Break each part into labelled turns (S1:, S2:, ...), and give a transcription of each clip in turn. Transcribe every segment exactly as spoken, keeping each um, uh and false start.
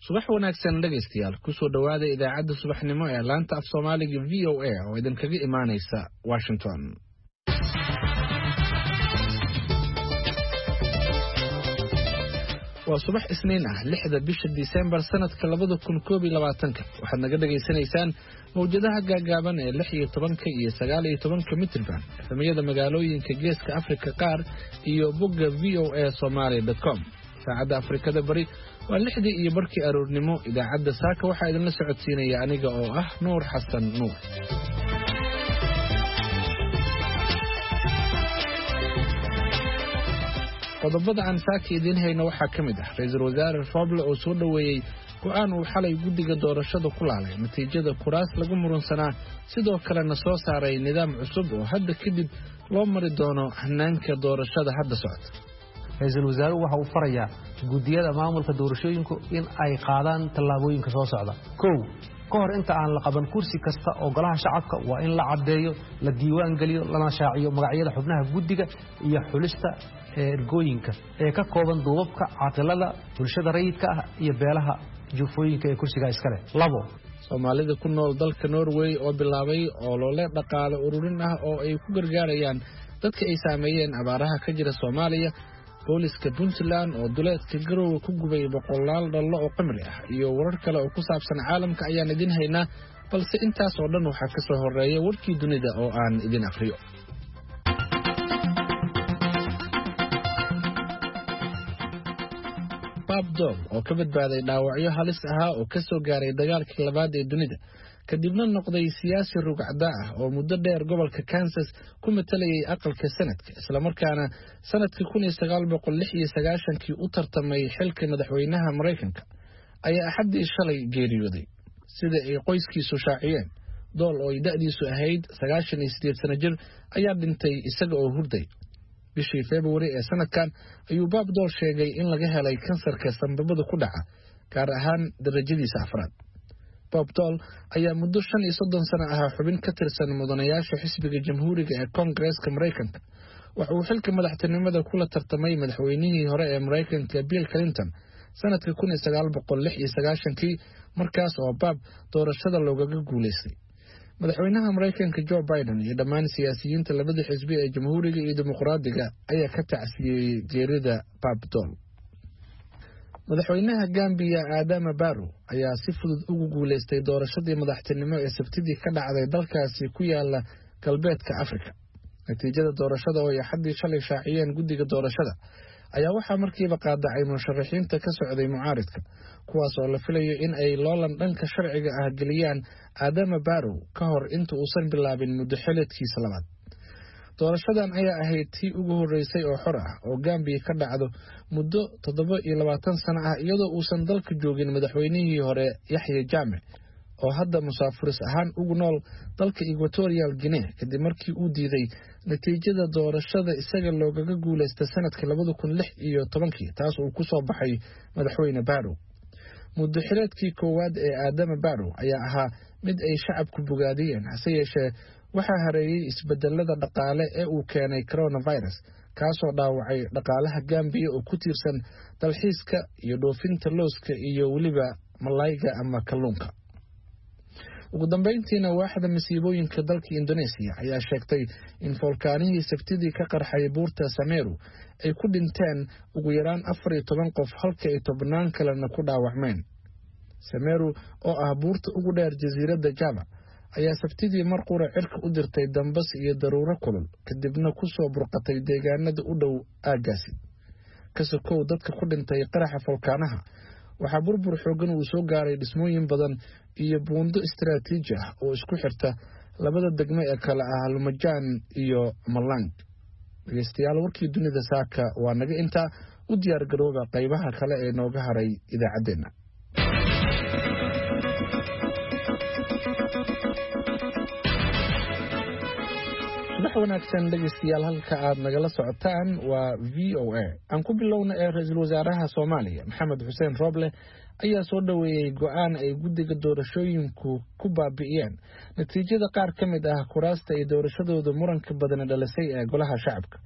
S1: subax wanaagsan dhageystayaal ku soo dhawaada idaacadda subaxnimo ee laanta af Soomaaliga V O A oo idin kaga imaanaysa Washington. waa subax isniin ah lixda bisha December sanadka labada kun koob iyo labaatanka waxaad naga dhageysanaysaan mowjadaha gaagaaban ee lix iyo tobanka iyo sagaal iyo tobanka mitirban efemiyada magaalooyinka geeska Afrika qaar iyo bogga v o a somali dot com. saacadda Afrikada bari waa lixdii iyo barkii aroornimo. idaacadda saaka waxaa idinla socodsiinaya aniga oo ah Nuur Xasan Nuur. qodobada aan saaka idiin hayno waxaa ka mid ah ra'iisul wasaare Roble oo soo dhaweeyay go'aan uu xalay guddiga doorashada ku laalay natiijada kuraas lagu murunsanaa sidoo kalena soo saaray nidaam cusub oo hadda kadib loo mari doono hanaanka doorashada hadda socota.
S2: ra'iisul wasaaruhu waxa uu farayaa guddiyada maamulka doorashooyinku in ay qaadaan tallaabooyinka soo socda. kow ka hor inta aan la qaban kursi kasta oo golaha shacabka waa in la caddeeyo, la diiwaan geliyo, lana shaaciyo magacyada xubnaha guddiga iyo xulista ergooyinka ee ka kooban duubabka caaqilada bulshada rayidka ah iyo beelaha juufooyinka ee kursiga iska leh. labo
S1: Soomaalida ku nool dalka Norway oo bilaabay olole dhaqaale ururin ah oo ay ku gargaarayaan dadka ay saameeyeen abaaraha ka jira Soomaaliya. booliska Puntland oo duleedka Garowe ku gubay boqolaal dhallo oo qamri ah iyo warar kale oo ku saabsan caalamka ayaan idin haynaa, balse intaas oo dhan waxaa ka soo horeeya warkii dunida oo aan idin akhriyo. Bob Dole oo ka badbaaday dhaawacyo halis ah oo ka soo gaaray dagaalkii labaad ee dunida kadibna noqday siyaasi rugcada ah oo muddo dheer gobolka Kansas ku matalayay aqalka sanadka isla markaana sanadkii kun iyo sagaal boqol lix iyo sagaashan kii u tartamay xilka madaxweynaha Mareykanka ayaa axadii shalay geeriyooday sida ay qoyskiisu shaaciyeen. Dole oo da'diisu ahayd sagaashan iyo siddeed sano jir ayaa dhintay isaga oo hurday. bishii February ee sanadkan ayuu Bob Dole sheegay in laga helay kansarka sanbabada ku dhaca gaar ahaan darajadiisa afraad. Bob Dole ayaa muddo shan iyo soddon sano ah xubin ka tirsan mudanayaasha xisbiga jamhuuriga ee Koongareeska Mareykanka. waxa uu xilka madaxtinimada kula tartamay madaxweynihii hore ee Mareykanka Bill Clinton sanadkii kun iyo sagaal boqol lix iyo sagaashan kii markaas oo Bob doorashada loogaga guuleystay. madaxweynaha Mareykanka Joe Biden iyo dhammaan siyaasiyiinta labada xisbi ee jamhuuriga iyo dimuqraadiga ayaa ka tacsiyay geerida Bob Dole. madaxweynaha Gambia Adama Barrow ayaa si fudud ugu guuleystay doorashadii madaxtinimo ee Sabtidii ka dhacday dalkaasi ku yaala galbeedka Afrika. natiijada doorashada oo ay xadii shalay shaaciyeen guddiga doorashada ayaa waxaa markiiba qaadacay musharaxiinta ka socday mucaaridka kuwaas oo la filayo in ay loolan dhanka sharciga ah geliyaan Adama Barrow ka hor inta uusan bilaabin muddo xileedkiisa labaad. doorashadan ayaa ahayd tii ugu horeysay oo xor ah oo Gambia ka dhacdo muddo toddoba iyo labaatan sano ah iyadoo uusan dalka joogin madaxweynihii hore Yahya Jammeh oo hadda musaafiris ahaan ugu nool dalka Equatorial Guinea kadib markii uu diiday natiijada doorashada isaga loogaga guuleystay sanadkii labada kun lix iyo tobankii taas oo ku soo baxay madaxweyne Barrow. muddo xileedkii koowaad ee Adama Barrow ayaa ahaa mid ay shacabku bogaadiyeen, hase yeeshee waxaa hareeyay isbedelada dhaqaale ee uu keenay coronavirus kaasoo dhaawacay dhaqaalaha Gambia oo ku tiirsan dalxiiska iyo dhoofinta looska iyo weliba malayga ama kalluunka. ugu dambeyntiina waaxda masiibooyinka dalka Indonesia ayaa sheegtay in volkaanihii Sabtidii ka qarxay buurta Semeru ay ku dhinteen ugu yaraan afar iyo toban qof halka ay tobnaan kalena ku dhaawacmeen. Semeru oo ah buurta ugu dheer jasiiradda Java ayaa Sabtidii mar qura cirka u dirtay dambas iyo daruuro kulul kadibna ku soo burqatay deegaanada u dhow aagaasi. kasokow dadka ku dhintay qaraxa volkaanaha waxaa burbur xoogan uu soo gaaray dhismooyin badan iyo buundo istiraatiiji ah oo isku xirta labada degmo ee kala ah Lumajang iyo Malang. dhageystayaal warkii dunida saaka waa naga intaa. u diyaar garooba qaybaha kale ee nooga haray idaacadeena. subax wanaagsan dhageystayaal, halka aad nagala socotaan waa V O A. aan ku bilowna ee ra'iisul wasaaraha Soomaaliya Maxamed Xuseen Roble ayaa soo dhaweeyay go'aan ay guddiga doorashooyinku ku baabi'iyeen natiijada qaar ka mid ah kuraasta ay doorashadooda muranka badan dhalisay ee golaha shacabka.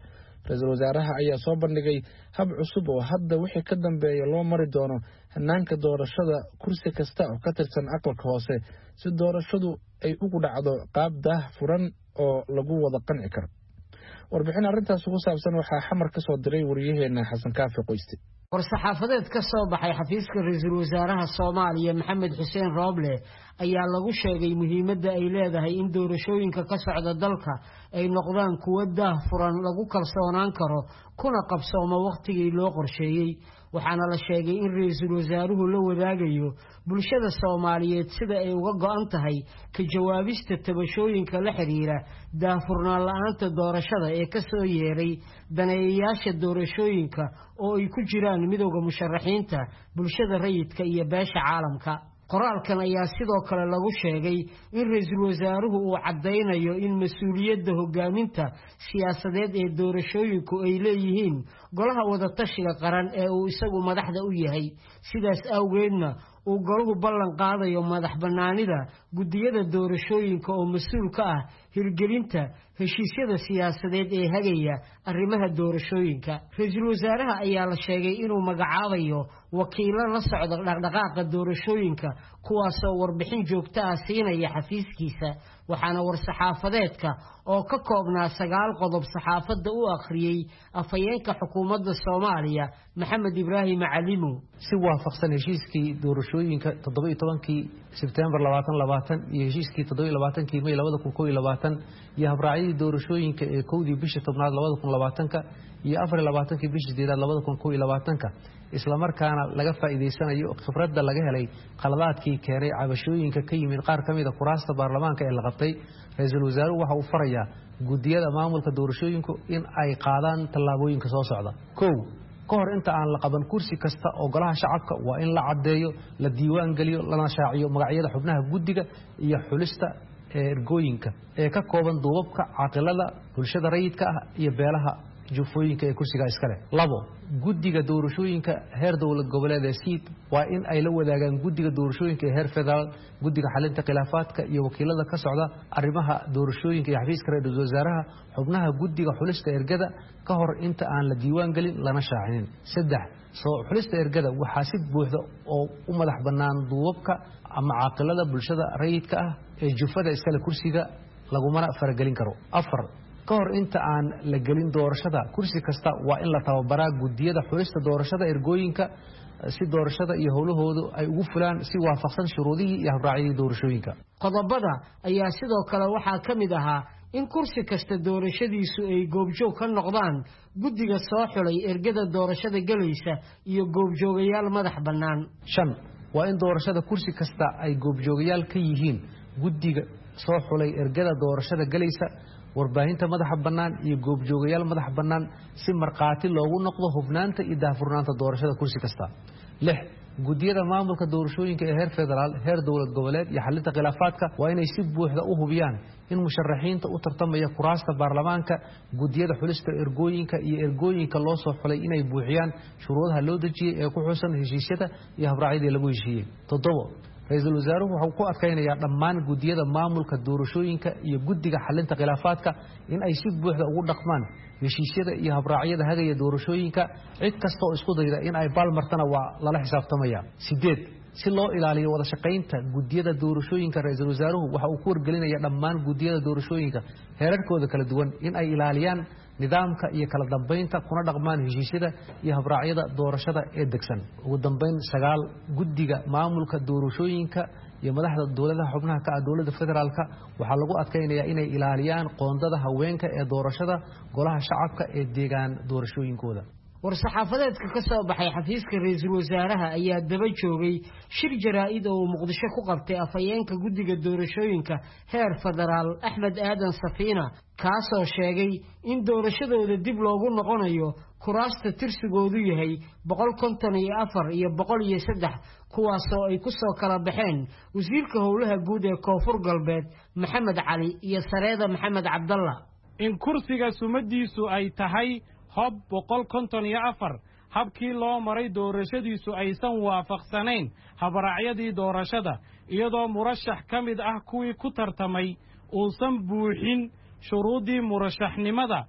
S1: ra-iisul wasaaraha ayaa soo bandhigay hab cusub oo hadda wixii ka dambeeya loo mari doono hanaanka doorashada kursi kasta oo ka tirsan aqalka hoose si doorashadu ay ugu dhacdo qaab daah furan oo lagu wada qanci karo. warbixin arrintaas ugu saabsan waxaa xamar ka soo diray wariyaheena xasan kaafi qoyste.
S3: war-saxaafadeed ka soo baxay xafiiska ra-iisul wasaaraha Soomaaliya Maxamed Xuseen Rooble ayaa lagu sheegay muhiimadda ay leedahay in doorashooyinka ka socda dalka ay noqdaan kuwo daah furan lagu kalsoonaan karo kuna qabsooma waqtigii loo qorsheeyay. waxaana la sheegay in ra-iisul wasaaruhu la wadaagayo bulshada Soomaaliyeed sida ay uga go'an tahay ka jawaabista tabashooyinka la xiriira daahfurnaan la'aanta doorashada ee ka soo yeeray daneeyayaasha doorashooyinka oo ay ku jiraan midowga musharaxiinta bulshada rayidka iyo beesha caalamka. qoraalkan ayaa sidoo kale lagu sheegay in ra-iisul wasaaruhu uu cadeynayo in mas'uuliyadda hogaaminta siyaasadeed ee doorashooyinku ay leeyihiin golaha wada tashiga qaran ee uu isagu madaxda u yahay. sidaas awgeedna uu golahu ballan qaadayo madax bannaanida gudiyada doorashooyinka oo mas'uul ka ah hirgelinta heshiisyada siyaasadeed ee hagaya arrimaha doorashooyinka. ra-iisul wasaaraha ayaa la sheegay inuu magacaabayo wakiilo la socda dhaqdhaqaaqa doorashooyinka kuwaasoo warbixin joogto ah siinaya xafiiskiisa. waxaana war-saxaafadeedka oo ka koobnaa sagaal qodob saxaafadda u akhriyey afhayeenka xukuumadda Soomaaliya Maxamed Ibraahim Macalimo.
S2: si waafaqsan heshiiskii doorashooyinka toddoba iyo tobankii Sebtembar labaatan labaatan iyo heshiiskii toddoba iyo labaatankii May labada kun iyo labaatan iyo habraacyadii doorashooyinka ee kowdii bishii tobnaad labada kun iyo labaatanka iyo afar iyo labaatankii bishii sideedaad labada kun iyo labaatanka isla markaana laga faa'iideysanayo khibradda laga helay qaladaadkii keenay cabashooyinka ka yimid qaar ka mid ah kuraasta baarlamaanka ee la qabtay. ra-iisul wasaaruhu waxa uu farayaa gudiyada maamulka doorashooyinku in ay qaadaan tallaabooyinka soo socda. kow ka hor inta aan la qaban kursi kasta oo golaha shacabka waa in la caddeeyo la diiwaan geliyo lana shaaciyo magacyada xubnaha guddiga iyo xulista ergooyinka ee ka kooban duubabka caaqilada bulshada rayidka ah iyo beelaha jufooyinka ee kursiga iska leh. labo guddiga doorashooyinka heer dowlad goboleed ee siid waa in ay la wadaagaan guddiga doorashooyinka ee heer federaal guddiga xalinta khilaafaadka iyo wakiilada ka socda arrimaha doorashooyinka iyo xafiiska ra-iisul wasaaraha xubnaha guddiga xulista ergada ka hor inta aan la diiwaan gelin lana shaacinin. saddex soo xulista ergada waxaa si buuxda oo u madax bannaan duubabka ama caaqilada bulshada rayidka ah ee jufada iskale kursiga lagumana faragelin karo. afar ka hor inta aan la gelin doorashada kursi kasta waa in la tababaraa gudiyada xulista doorashada ergooyinka si doorashada iyo howlahoodu ay ugu fulaan si waafaqsan shuruudihii iyo habraacyadii doorashooyinka.
S3: qodobada ayaa sidoo kale waxaa ka mid ahaa in kursi kasta doorashadiisu ay goobjoog ka noqdaan guddiga soo xulay ergada doorashada galaysa iyo goobjoogayaal madax bannaan.
S2: shan waa in doorashada kursi kasta ay goobjoogayaal ka yihiin guddiga soo xulay ergada doorashada galaysa warbaahinta madaxa bannaan iyo goobjoogayaal madax bannaan si markhaati loogu noqdo hubnaanta iyo daahfurnaanta doorashada kursi kasta. lix gudiyada maamulka doorashooyinka ee heer federaal heer dowlad goboleed iyo xalinta khilaafaadka waa inay si buuxda u hubiyaan in musharaxiinta u tartamaya kuraasta baarlamaanka gudiyada xulista ergooyinka iyo ergooyinka loo soo xulay inay buuxiyaan shuruudaha loo dejiyey ee ku xusan heshiisyada iyo habraacyadii lagu heshiiyey. toddobo ra-iisul wasaaruhu wuxuu ku adkaynayaa dhammaan gudiyada maamulka doorashooyinka iyo guddiga xalinta khilaafaadka in ay si buuxda ugu dhaqmaan heshiisyada iyo habraacyada hagaya doorashooyinka. cid kasta oo isku dayda in ay baalmartana waa lala xisaabtamaya. sideed si loo ilaaliyo wada shaqaynta gudiyada doorashooyinka ra-iisul wasaaruhu waxa uu ku wargelinayaa dhammaan gudiyada doorashooyinka heerarkooda kala duwan in ay ilaaliyaan nidaamka iyo kala dambeynta kuna dhaqmaan heshiisyada iyo habraacyada doorashada ee degsan. ugu dambeyn sagaal guddiga maamulka doorashooyinka iyo madaxda dowladaha xubnaha ka ah dowladda federaalka waxaa lagu adkaynayaa inay ilaaliyaan qoondada haweenka ee doorashada golaha shacabka ee deegaan doorashooyinkooda.
S3: war-saxaafadeedka ka soo baxay xafiiska ra-iisul wasaaraha ayaa daba joogay shir jaraa'id oo uu Muqdisho ku qabtay afhayeenka guddiga doorashooyinka heer federaal Axmed Aadan Safiina kaasoo sheegay in doorashadooda dib loogu noqonayo kuraasta tirsigoodu yahay boqol konton iyo afar iyo boqol iyo saddex kuwaasoo ay ku soo kala baxeen wasiirka howlaha guud ee Koonfur Galbeed Maxamed Cali iyo Sareeda Maxamed Cabdalla.
S4: in kursiga sumadiisu ay tahay hob boqol konton iyo afar habkii loo maray doorashadiisu aysan waafaqsanayn habraacyadii doorashada iyadoo murashax ka mid ah kuwii ku tartamay uusan buuxin shuruudii murashaxnimada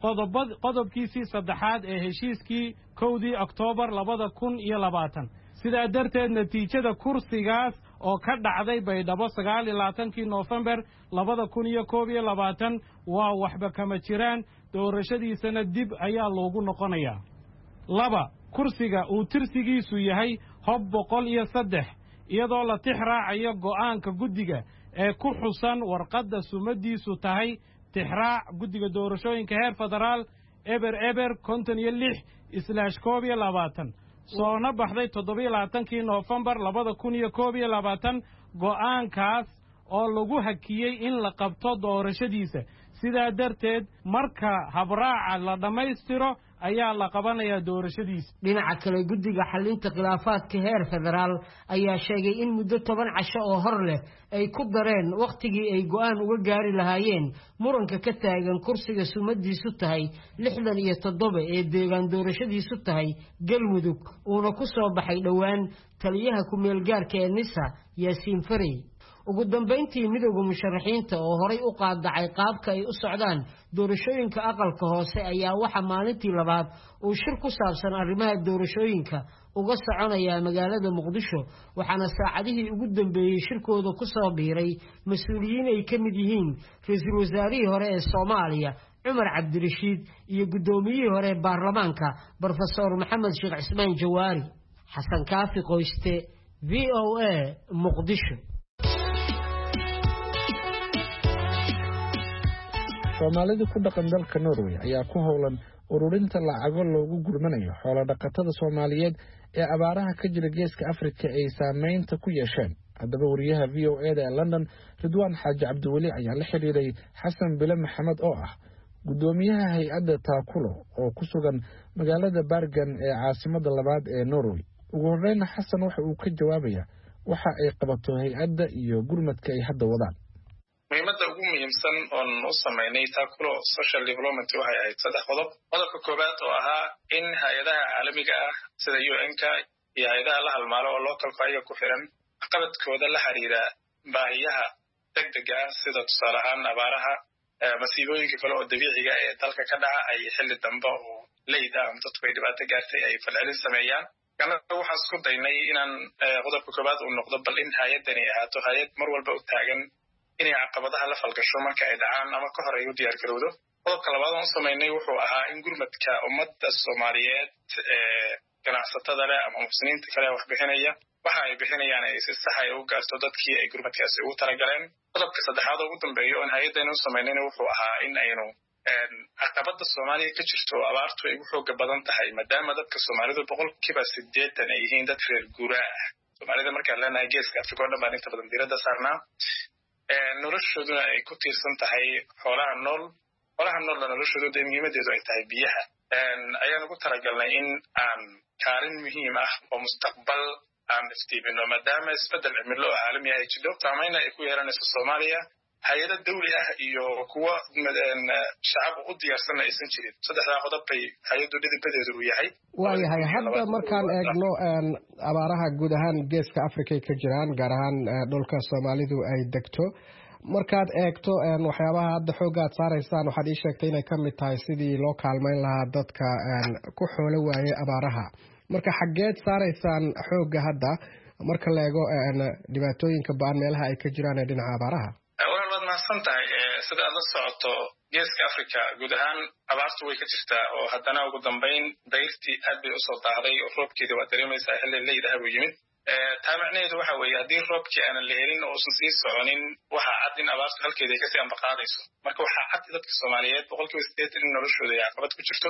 S4: qodobkiisii saddexaad ee heshiiskii kowdii oktoobar labada kun iyo labaatan sidaa darteed natiijada kursigaas oo ka dhacday baydhabo sagaal iyo labaatankii noofembar labada kun iyo koob iyo labaatan waa waxba kama jiraan doorashadiisana dib ayaa loogu noqonayaa. laba kursiga uu tirsigiisu yahay hob boqol iyo saddex iyadoo la tix raacayo go'aanka guddiga ee ku xusan warqadda sumadiisu tahay tixraac guddiga doorashooyinka heer federaal eber eber konton iyo lix islaash koob iyo labaatan soona baxday toddobiyo labaatankii noofembar labada kun iyo koob iyo labaatan go'aankaas oo lagu hakiyey in la qabto doorashadiisa. sidaa darteed marka habraaca la dhammaystiro ayaa la qabanayaa doorashadiisa.
S3: dhinaca kale guddiga xalinta khilaafaadka heer federaal ayaa sheegay in muddo toban casho oo hor leh ay ku dareen wakhtigii ay go'aan uga gaari lahaayeen muranka ka taagan kursiga sumadiisu tahay lixdan iyo toddoba ee deegaan doorashadiisu tahay galmudug uuna ku soo baxay dhowaan taliyaha ku-meel gaarka ee nisa yaasiin farey. ugu dambayntii midowda musharaxiinta oo horay u qaadacay qaabka ay u socdaan doorashooyinka aqalka hoose ayaa waxa maalintii labaad uu shir ku saabsan arrimaha doorashooyinka uga soconaya magaalada muqdisho waxaana saacadihii ugu dambeeyey shirkooda ku soo biiray mas-uuliyiin ay ka mid yihiin ra-iisul wasaarihii hore ee Soomaaliya Cumar Cabdirashiid iyo gudoomiyihii hore ee baarlamaanka Professor Maxamed Sheekh Cismaan Jawaari. Xasan Kaafi Qoyste, V O A, Muqdisho.
S1: Soomaalida ku dhaqan dalka Norway ayaa ku howlan ururinta lacago loogu gurmanayo xoolo dhaqatada Soomaaliyeed ee abaaraha ka jira geeska Afrika ay saameynta ku yeesheen. haddaba wariyaha V O A da ee London Ridwaan Xaaji Cabdiweli ayaa la xiriiray Xasan Bile Maxamed oo ah gudoomiyaha hay'adda Taakulo oo ku sugan magaalada Bergen ee caasimadda labaad ee Norway. ugu horreyn Xasan waxa uu ka jawaabayaa waxa ay qabato hay'adda iyo gurmadka ay hadda wadaan.
S5: muhiimadda ugu muhiimsan oon u sameynay Taakulo social development waxay ahayd saddex qodob. qodobka koowaad oo ahaa in hay'adaha caalamiga ah sida U N-ka iyo hay'adaha la halmaalo oo localka ayaga ku xiran qabadkooda la xiriira baahiyaha degdega ah sida tusaale ahaan abaaraha masiibooyinka kale oo dabiiciga ah ee dalka ka dhaca ay xilli dambe oo leyda ama dadku ay dhibaato gaartay ay falcelin sameeyaan. kana waxaan isku daynay inaan qodobka koowaad uu noqdo bal in hay'addani ahaato hay'ad mar walba u taagan inay caqabadaha la falgasho marka ay dhacaan ama ka hor ay u diyaar garowdo. qodobka labaad aan u samaynay wuxuu ahaa in gurmadka ummadda Soomaaliyeed ee ganacsatada leh ama muslimiinta kale wax bixinaya waxa ay bixinayaan ay si sax ah u gaarto dadkii ay gurmadkaasi ugu talagaleen. qodobka saddexaad oo ugu dambeeya oo hay'addani u samaynayna wuxuu ahaa in aynu caqabada Soomaaliya ka jirto abaartu ay ugu xoog badan tahay maadaama dadka Soomaalidu boqolkiiba siddeetan ay yihiin dad reer guuraa ah. Soomaalida markaan leenahay geeska Afrika oo dhan baan inta badan diiradda saarnaa. noloshooduna ay ku tiirsan tahay xoolaha nool xoolaha noolna noloshooda muhiimadeedu ay tahay biyaha. ayaan ugu talagalnay in aan kaalin muhiim ah oo mustaqbal aan iftiimino maadaama isbeddel cimilo oo caalami ah ay jiro saameyn ay ku yeelanayso Soomaaliya hay'ado dawli ah iyo kuwa shacab u diyaarsan aysan jirin. saddexdaa qodob bay hay'addu dhidibbadeedu u yahay.
S6: waayahay hadda markaan eegno abaaraha guud ahaan geeska Afrika ka jiraan gaar ahaan dhulka Soomaalidu ay degto markaad eegto waxyaabaha hadda xoogaad saaraysaan waxaad ii sheegtay inay ka mid tahay sidii loo kaalmayn lahaa dadka ku xoolo waayay abaaraha. marka xaggeed saaraysaan xooga hadda marka la eego dhibaatooyinka ba'an meelaha ay ka jiraan ee dhinaca abaaraha?
S5: waad mahadsan tahay sida aad la socoto geeska Afrika guud ahaan abaartu way ka jirtaa oo haddana ugu dambeyn dayrtii aad bay usoo daahday oo roobkeeda waa dareemaysaa xilli leydaha buu yimid. taa macnaheedu waxa weeye haddii roobkii aanan la helin oo uusan sii soconin waxaa cad in abaartu halkeeda ay kasii ambaqaadayso. marka waxaa cad dadka Soomaaliyeed boqolkiiba siddeetan in noloshooda ay caqabad ku jirto.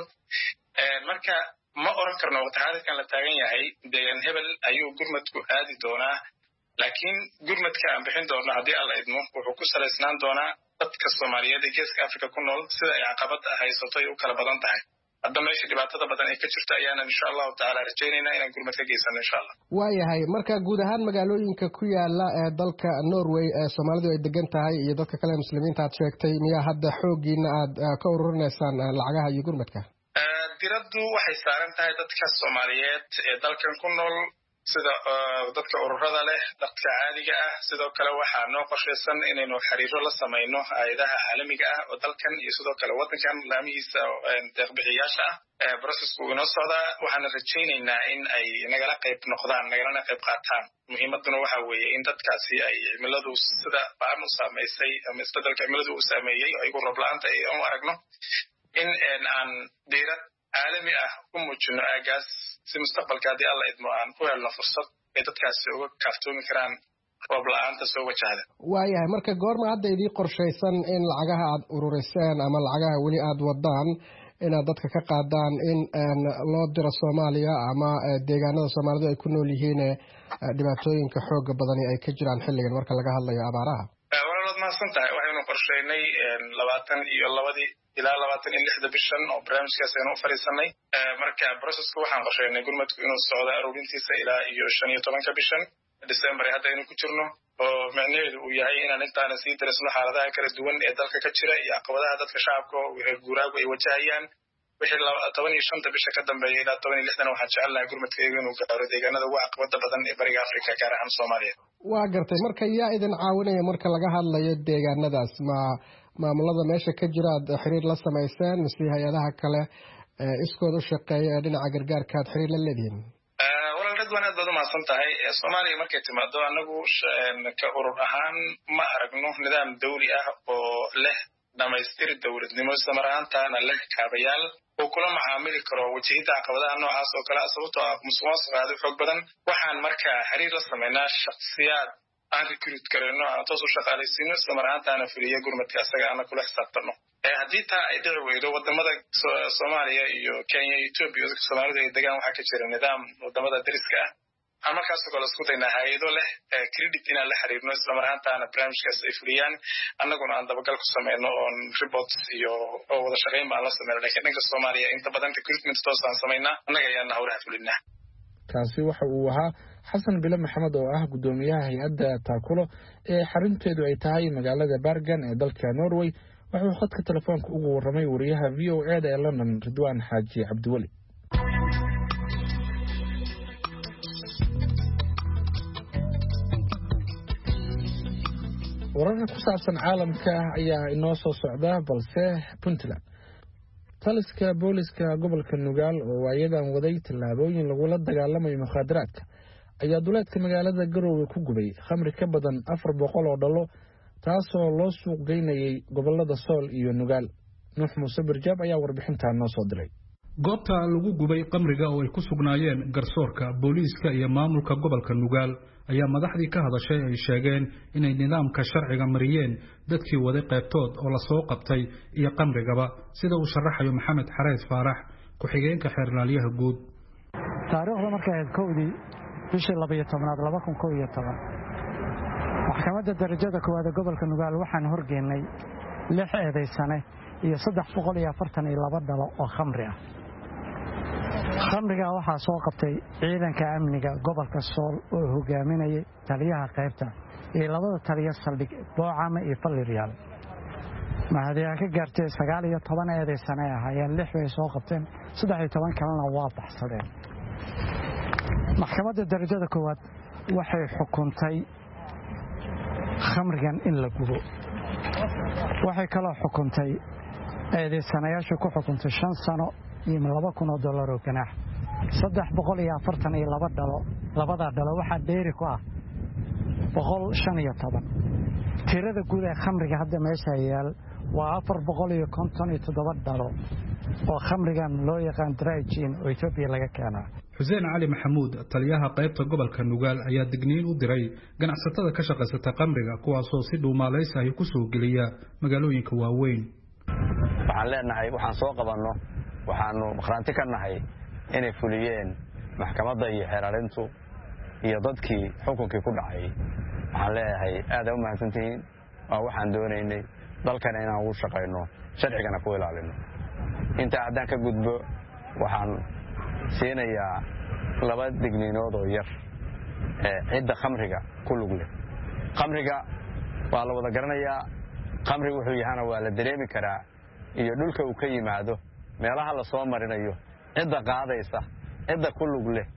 S5: marka ma oran karno waqti xaadirkan la taagan yahay deegaan hebel ayuu gurmadku aadi doonaa laakiin gurmadka aan bixin doono haddii alla idmo wuxuu ku salaysnaan doonaa dadka Soomaaliyeed ee geeska Afrika ku nool sida ay caqabad haysato ay u kala badan tahay. hadda meesha dhibaatada badan ay ka jirto ayaana insha Allahu taala rajaynaynaa inaan gurmad ka geysano insha Allah.
S6: waayahay marka guud ahaan magaalooyinka ku yaala ee dalka Norway ee Soomaalidu ay degan tahay iyo dadka kale muslimiinta aad sheegtay miyaa hadda xoogiina aad ka ururinaysaan lacagaha iyo gurmadka?
S5: diraddu waxay saaran tahay dadka Soomaaliyeed ee dalkan ku nool sida dadka ururada leh dadka caadiga ah sidoo kale waxaa noo qorshaysan inaynu xiriiro la samayno hay'adaha caalamiga ah oo dalkan iyo sidoo kale wadankan laamihiisa deeq-bixiyaasha ah processku inoo socdaa waxaan rajaynaynaa in ay nagala qayb noqdaan nagalana qayb qaataan muhiimaduna waxa weeye in dadkaasi ay cimiladu sida baan u saameysay ama isbedelka cimiladu uu saameeyey oo igu roob la'aanta ay u aragno in aan diirad caalami ah ku muujino aagaas si mustaqbalka haddii alla idmo aan ku helno fursad ay dadkaasi uga kaaftoomi karaan roob la'aanta soo wajahda.
S6: waayahay marka goorma hadda idii qorshaysan in lacagaha aad ururiseen ama lacagaha weli aad wadaan inaad dadka ka qaadaan in loo diro Soomaaliya ama deegaanada Soomaalidu ay ku nool yihiin dhibaatooyinka xoog badan ay ka jiraan xilligan marka laga hadlayo abaaraha?
S5: walaalood maasan tahay waxaynu qorsheynay labaatan iyo labadii ilaa labaatan iyo lixda bishan oo barnaamijkaas aynu u fariisanay marka processku waxaan qorsheynay gurmadku inuu socdo aruurintiisa ilaa iyo shan iyo tobanka bishan December hadda aynu ku jirno oo macnaheedu uu yahay inaan intaana sii darisno xaaladaha kala duwan ee dalka ka jira iyo caqabadaha dadka shacabka reer guuraagu ay wajahayaan wixii toban iyo shanta bisha ka dambeeya ilaa toban iyo lixdan waxaan jecelnahay gurmadkayga inuu gaaro deegaanada ugu caqabada badan ee bariga Afrika gaar ahaan Soomaaliya.
S6: waa gartay marka yaa idin caawinaya marka laga hadlayo deegaanadaas ma maamulada meesha ka jira aad xiriir la samayseen mise hay'adaha kale ee iskood u shaqeeya ee dhinaca gargaarka aad xiriir la leedihiin?
S5: walaal Ridwaan aad baad u mahadsan tahay Soomaaliya markay timaado anagu ka urur ahaan ma aragno nidaam dawli ah oo leh dhamaystir dawladnimo isla mar ahaantaana leh kaabayaal oo kula macaamili karo wajahida caqabadaha noocaas oo kale sababtoo ah musuqmaasuqa aad u xoog badan waxaan markaa xiriir la sameynaa shakhsiyaad aan recruit karayno aan toos u shaqaalaysiino isla mar ahaantaana fuliya gurmadka asaga aan kula xisaabtano haddii taa ay dhici weydo wadamada Soomaaliya iyo Kenya iyo Ethiopia dadka Soomaalidu ay degaan waxaa ka jira nidaam wadamada dariska ah aan markaas kale isku daynaa hay'ado leh credit inaan la xiriirno isla mar ahaantaana barnaamijkaas ay fuliyaan annaguna aan dabagal ku sameyno oon reports iyo wada shaqayn baan la sameyno laakiin dhanka Soomaaliya inta badan recruitment toos aan sameynaa annaga ayaana hawlaha fulinaa.
S1: kaasi waxa uu ahaa xasan bile maxamed oo ah gudoomiyaha hay'adda Taakulo ee xarunteedu ay tahay magaalada Bergen ee dalka Norway wuxuu khadka telefoonka ugu warramay wariyaha V O A ee London Ridwaan Xaaji Cabdiwali. wararka ku saabsan caalamka ayaa inoo soo socda balse Puntland taliska booliska gobolka Nugaal oo waayadan waday tallaabooyin lagula dagaalamayo mukhaadaraadka ayaa duleedka magaalada Garowe ku gubay khamri ka badan afar boqol oo dhalo taasoo loo suuq geynayay gobolada Sool iyo Nugaal. Nuux Muuse Barjaab ayaa warbixintan noo soo diray.
S7: goobta lagu gubay qamriga oo ay ku sugnaayeen garsoorka booliiska iyo maamulka gobolka Nugaal ayaa madaxdii ka hadashay ay sheegeen inay nidaamka sharciga mariyeen dadkii waday qaybtood oo la soo qabtay iyo qamrigaba sida uu sharaxayo Maxamed Xareed Faarax ku xigeenka xeerlaaliyaha guud.
S8: taariikhda markay ahayd kowdii bishii laba iyo tobnaad laba kun kow iyo toban maxkamadda darajada koowaad ee gobolka Nugaal waxaan horgeynay lix eedaysane iyo saddex boqol iyo afartan iyo laba dhalo oo khamri ah. khamriga waxaa soo qabtay ciidanka amniga gobolka Sool oo hogaaminayay taliyaha qaybta iyo labada taliya saldhig Boocama iyo Faliryaal. mahadiyaa ka gaartay sagaal iyo toban eedaysane ahaayeen lix way soo qabteen saddex iyo toban kalena waa baxsadeen. maxkamadda darajada koowaad waxay xukuntay khamrigan in la gubo. waxay kaloo xukuntay eedaysanayaashu ku xukuntay shan sano iyo laba kun oo dollar oo ganaax saddex boqol iyo afartan iyo laba dhalo labada dhalo waxaa dheeri ku ah boqol shan iyo toban. tirada guud ee khamriga hadda meesha yaal waa afar boqol iyo konton iyo toddoba dhalo oo khamrigan loo yaqaan dry gin oo Ethiopia laga keenaa.
S7: Xuseen Cali Maxamuud taliyaha qaybta gobolka Nugaal ayaa digniin u diray ganacsatada ka shaqeysata qamriga kuwaas oo si dhuumaalaysi ah ku soo geliya magaalooyinka waaweyn.
S9: waxaan leenahay waxaan soo qabanno waxaanu maqraanti ka nahay inay fuliyeen maxkamadda iyo xeerarintu iyo dadkii xukunkii ku dhacay. waxaan leeyahay aad u mahadsantihiin waa waxaan doonaynay dalkan inaan ugu shaqeyno sharcigana ku ilaalino. inta haddaan ka gudbo waxaan siinayaa laba digniinood oo yar ee cidda khamriga ku lug leh. khamriga waa la wada garanayaa khamriga wuxuu yahana waa la dareemi karaa iyo dhulka uu ka yimaado meelaha la soo marinayo cidda qaadaysa cidda ku lug leh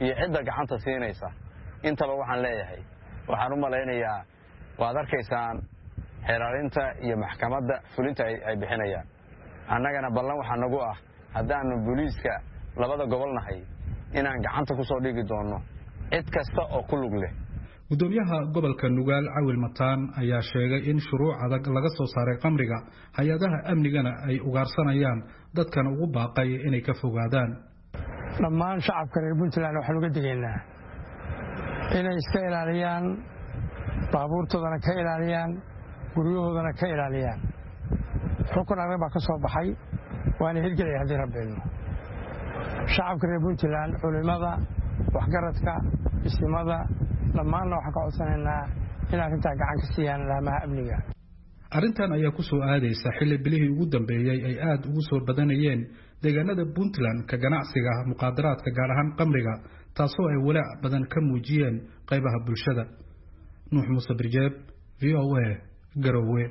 S9: iyo cidda gacanta siinaysa intaba waxaan leeyahay waxaan u malaynayaa waad arkaysaan xeeraarinta iyo maxkamadda fulinta ay bixinayaan annagana ballan waxaa nagu ah haddaannu booliiska labada gobol nahay inaan gacanta ku soo dhigi doonno cid kasta oo ku lug leh.
S7: gudoomiyaha gobolka Nugaal Cawil Mataan ayaa sheegay in shuruuc adag laga soo saaray qamriga hay'adaha amnigana ay ugaarsanayaan dadkan ugu baaqay inay ka fogaadaan.
S8: dhammaan shacabka reer Puntland waxaan uga digaynaa inay iska ilaaliyaan baabuurtoodana ka ilaaliyaan guryahoodana ka ilaaliyaan. xukun adag baa ka soo baxay waana hirgelaya haddii rabbeenu. shacabka reer Puntland culimada waxgaradka ismada dhammaanna waxaan ka codsanaynaa in arrintaa gacan ka siiyaan laamaha amniga.
S7: arrintan ayaa ku soo aadaysa xilli bilihii ugu dambeeyay ay aad ugu soo badanayeen deegaanada Puntland ka ganacsiga muqaadaraadka gaar ahaan qamriga taasoo ay walaac badan ka muujiyeen qaybaha bulshada. Nuux Muuse Birjeeb, V O A, Garowe.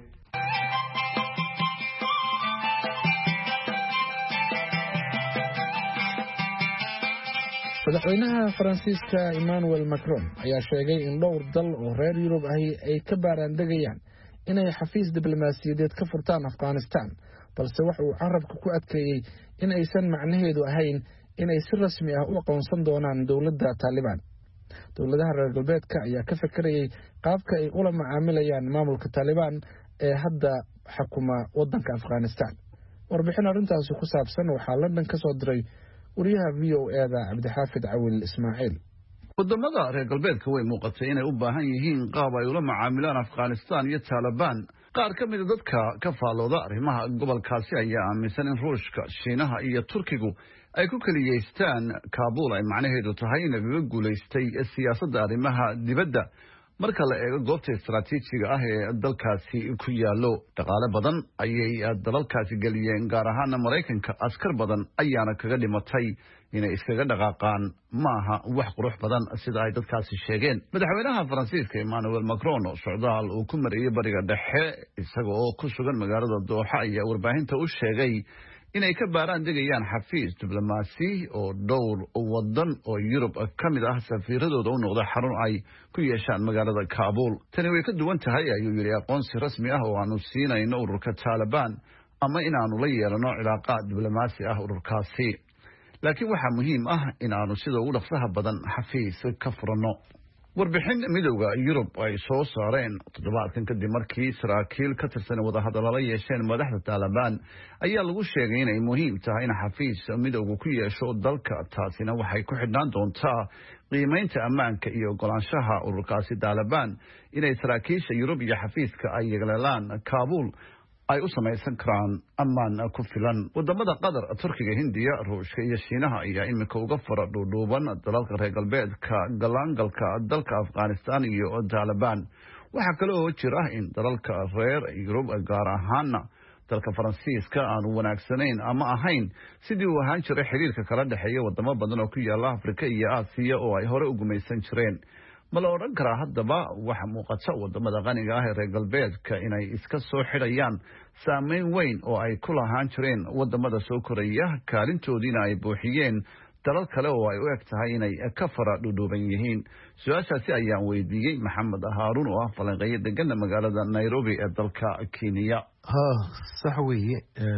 S1: madaxweynaha Faransiiska Emmanuel Macron ayaa sheegay in dhowr dal oo reer Yurub ah ay ka baaraan degayaan inay xafiis diblomaasiyadeed ka furtaan Afghanistan balse waxa uu carabka ku adkeeyay in aysan macnaheedu ahayn inay si rasmi ah u aqoonsan doonaan dowladda Taliban. dowladaha reer galbeedka ayaa ka fikirayay qaabka ay ula macaamilayaan maamulka Taliban ee hadda xukuma wadanka Afghanistan. warbixin arrintaas ku saabsan waxaa London ka soo diray wariyaha V O A da Cabdixaafid Cawil Ismaaciil.
S10: wadamada reer galbeedka way muuqatay inay u baahan yihiin qaab ay ula macaamilaan Afghanistan iyo Taliban. qaar ka mid ah dadka ka faalooda arrimaha gobolkaasi ayaa aaminsan in Ruushka, Shiinaha iyo Turkigu ay ku kaliyeystaan Kabul ay macnaheedu tahay in laga guuleystay siyaasadda arrimaha dibadda marka la eego goobta istaraatiijiga ah ee dalkaasi ku yaalo. dhaqaale badan ayay dalalkaasi geliyeen gaar ahaan Mareykanka. askar badan ayaana kaga dhimatay inay iskaga dhaqaaqaan maaha wax qurux badan sida ay dadkaasi sheegeen. madaxweynaha Faransiiska Emmanuel Macron oo socdaal uu ku mariyay bariga dhexe isaga oo ku sugan magaalada Dooxa ayaa warbaahinta u sheegay inay ka baaraan degayaan xafiis diblomaasi oo dhowr wadan oo Yurub ka mid ah safiiradooda u noqda xarun ay ku yeeshaan magaalada Kabul. tani way ka duwan tahay ayuu yiri aqoonsi rasmi ah oo aanu siinayno ururka Taliban ama inaanu la yeelano cilaaqaad diblomaasi ah ururkaasi. laakiin waxaa muhiim ah inaanu sida ugu dhaqsaha badan xafiis ka furano. warbixin midowga Yurub ay soo saareen toddobaadkan kadib markii saraakiil ka tirsan wadahadalada yeesheen madaxda Taliban ayaa lagu sheegay inay muhiim tahay in xafiis midowga ku yeesho dalka. taasina waxay ku xidhnaan doontaa qiimeynta ammaanka iyo ogolaanshaha ururkaasi Taliban inay saraakiisha Yurub iyo xafiiska ay yeelaan Kabul ay u samaysan karaan ammaan ku filan. wadamada Qatar, Turkiga, Hindiya, Ruushka iyo Shiinaha ayaa imika uga fara dhuudhuuban dalalka reer galbeedka galaangalka dalka Afghanistan iyo Taliban. waxaa kale oo jira in dalalka reer Yurub gaar ahaan dalka Faransiiska aanu wanaagsanayn ama ahayn sidii uu ahaan jiray xiriirka kala dhaxeeya wadamo badan oo ku yaala Afrika iyo Aasiya oo ay hore u gumaysan jireen. ma la odhan karaa haddaba waxa muuqata wadamada qaniga ah ee reer galbeedka inay iska soo xidhayaan saameyn weyn oo ay ku lahaan jireen wadamada soo koraya kaalintoodiina ay buuxiyeen dalal kale oo ay u eg tahay inay ka fara dhudhuuban yihiin. su-aashaasi ayaan weydiiyey Maxamed Haaruun oo ah falanqeeye degana magaalada Nairobi ee dalka Kenya.
S11: ha sax weeye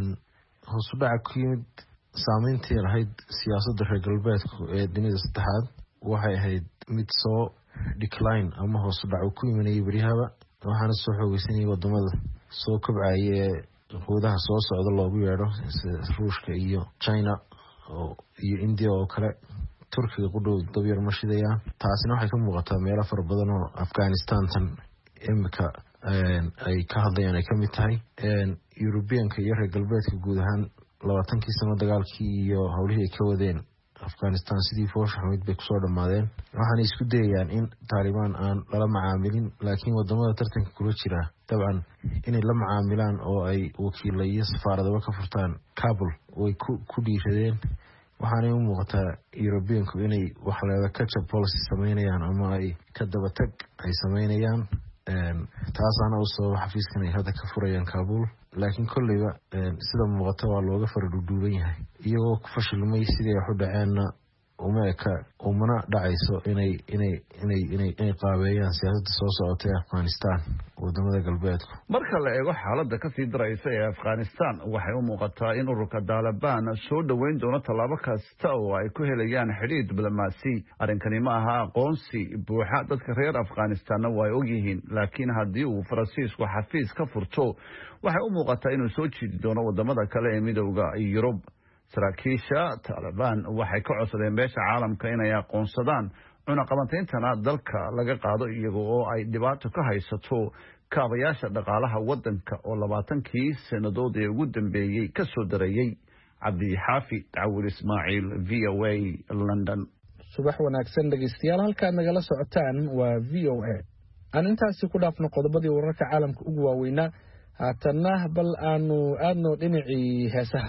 S11: hoos u dhaca ku yimid saameyntii lahayd siyaasadda reer galbeedka ee dunida saddexaad waxay ahayd mid soo decline ama hoos u dhac ku imanayay baryahaba waxaana soo xoogeysanayay wadamada soo kobcaya ee quudaha soo socda loogu yeedho Ruushka iyo China iyo India oo kale. Turkiga ku dhow dab yar ma shidayaan. taasina waxay ka muuqataa meelo fara badan oo Afghanistan tan imika ay ka hadlayaan ay ka mid tahay. Europeanka iyo reer galbeedka guud ahaan labaatankii sano dagaalkii iyo howlihii ay ka wadeen Afghanistan sidii foosha xumid bay kusoo dhammaadeen. waxaana isku dayayaan in Taliban aan lala macaamilin laakiin wadamada tartanka kula jira dabcan inay la macaamilaan oo ay wakiilo iyo safaaradaba ka furtaan Kabul way ku dhiiradeen. waxaana u muuqataa Europeanku inay wax leeda catch-up policy sameynayaan ama ay ka daba tag ay sameynayaan. taasaana u sababa xafiiskan ay hadda ka furayaan Kabul. laakiin kolleyba sida muuqata waa looga fara dhuudhuuban yahay iyagoo ku fashilmay sidii wax u dhaceenna uma eka umana dhacayso inay inay inay inay inay qaabeeyaan siyaasadda soo socota ee Afghanistan wadamada galbeedku.
S10: Marka la eego xaaladda ka sii daraysa ee Afghanistan waxay u muuqataa in ururka Taliban soo dhaweyn doono tallaabo kasta oo ay ku helayaan xiriir diblomaasi. Arrinkani ma aha aqoonsi buuxa dadka reer Afghanistan way og yihiin, laakiin haddii uu Faransiisku xafiis ka furto waxay u muuqataa inuu soo jiidi doono wadamada kale ee midowga Yurub. saraakiisha Taliban waxay ka codsadeen beesha caalamka inay aqoonsadaan cunaqabateynta dalka laga qaado iyaga oo ay dhibaato ka haysato kaabayaasha dhaqaalaha wadanka oo labaatankii sanadood ee ugu dambeeyay ka soo darayay. Cabdi Xaafi Daawud Ismaaciil V O A London.
S1: subax wanaagsan dhageystayaal, halkaad nagala socotaan waa V O A. aan intaasi ku dhaafno qodobadii wararka caalamka ugu waaweynaa, haatanna bal aanu aadno dhinacii heesaha.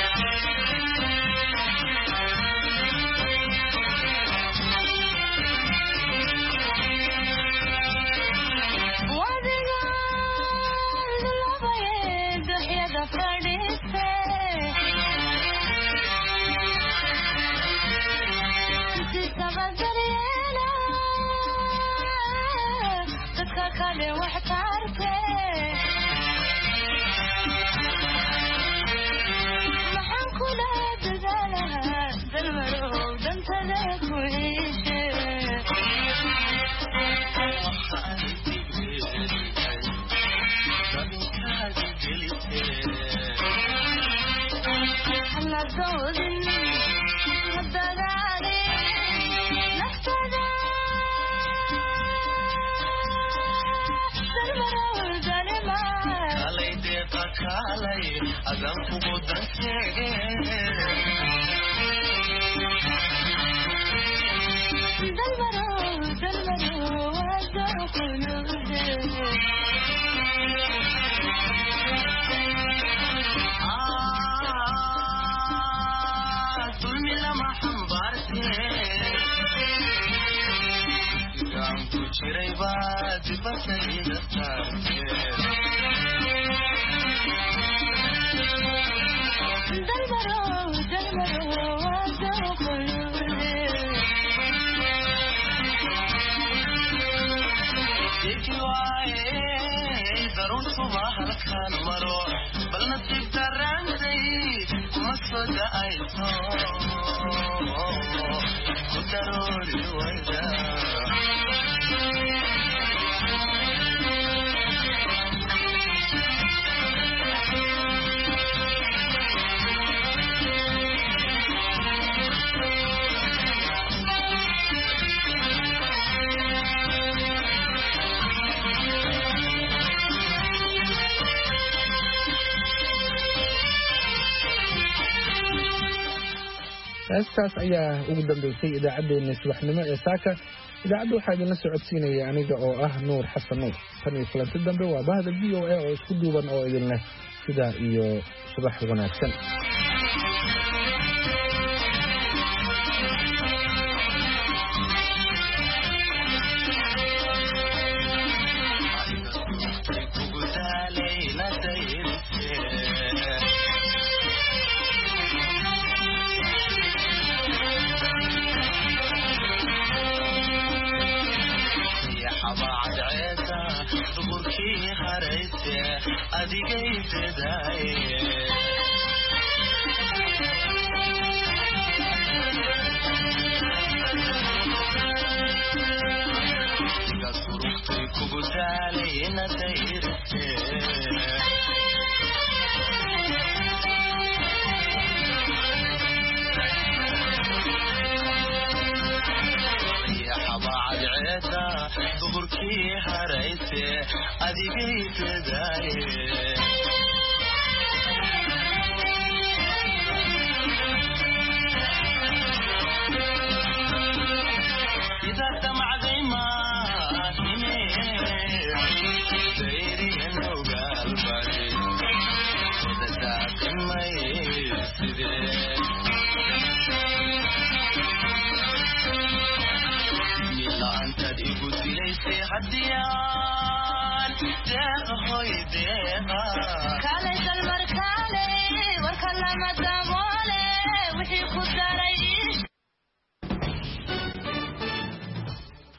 S1: heestaas ayaa ugu dambeysay idaacaddeenna subaxnimo ee saaka. idaacadda waxaa idinla socodsiinaya aniga oo ah Nuur Xasan Nuur. tan iyo kulanti dambe waa bahda V O A oo isku duuban oo idin leh sidaa iyo subax wanaagsan.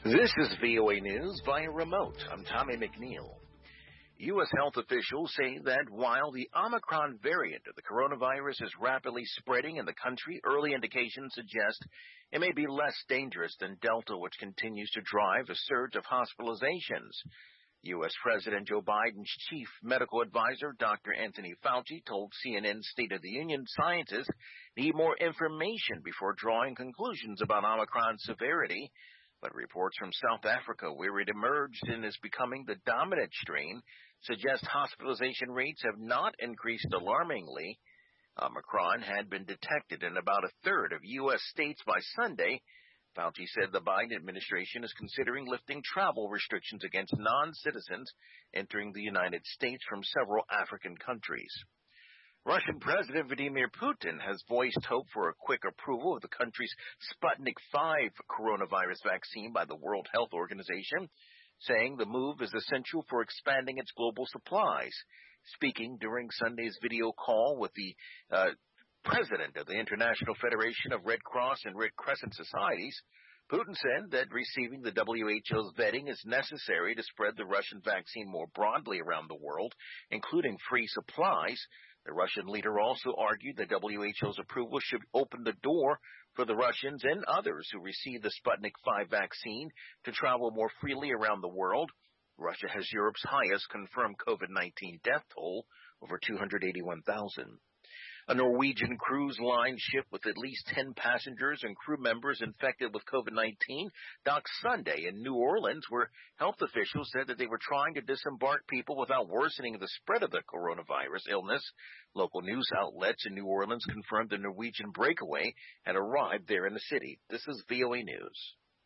S12: This is V O A News via remote. I'm Tommy McNeil. U S health officials say that while the Omicron variant of the coronavirus is rapidly spreading in the country, early indications suggest it may be less dangerous than Delta, which continues to drive a surge of hospitalizations. U S President Joe Biden's chief medical advisor, Doctor Anthony Fauci, told C N N's State of the Union scientists need more information before drawing conclusions about Omicron's severity. But reports from South Africa, where it emerged and is becoming the dominant strain, suggest hospitalization rates have not increased alarmingly. Omicron had been detected in about a third of U S states by Sunday. Fauci said the Biden administration is considering lifting travel restrictions against non-citizens entering the United States from several African countries. Russian President Vladimir Putin has voiced hope for a quick approval of the country's Sputnik five coronavirus vaccine by the World Health Organization, saying the move is essential for expanding its global supplies. Speaking during Sunday's video call with the uh, president of the International Federation of Red Cross and Red Crescent Societies, Putin said that receiving the W H O's vetting is necessary to spread the Russian vaccine more broadly around the world, including free supplies. The Russian leader also argued that W H O's approval should open the door for the Russians and others who receive the Sputnik five vaccine to travel more freely around the world. Russia has Europe's highest confirmed COVID nineteen death toll, over two hundred eighty-one thousand. A Norwegian cruise line ship with at least ten passengers and crew members infected with COVID nineteen docked Sunday in New Orleans, where health officials said that they were trying to disembark people without worsening the spread of the coronavirus illness. Local news outlets in New Orleans confirmed the Norwegian breakaway had arrived there in the city. This is V O A News.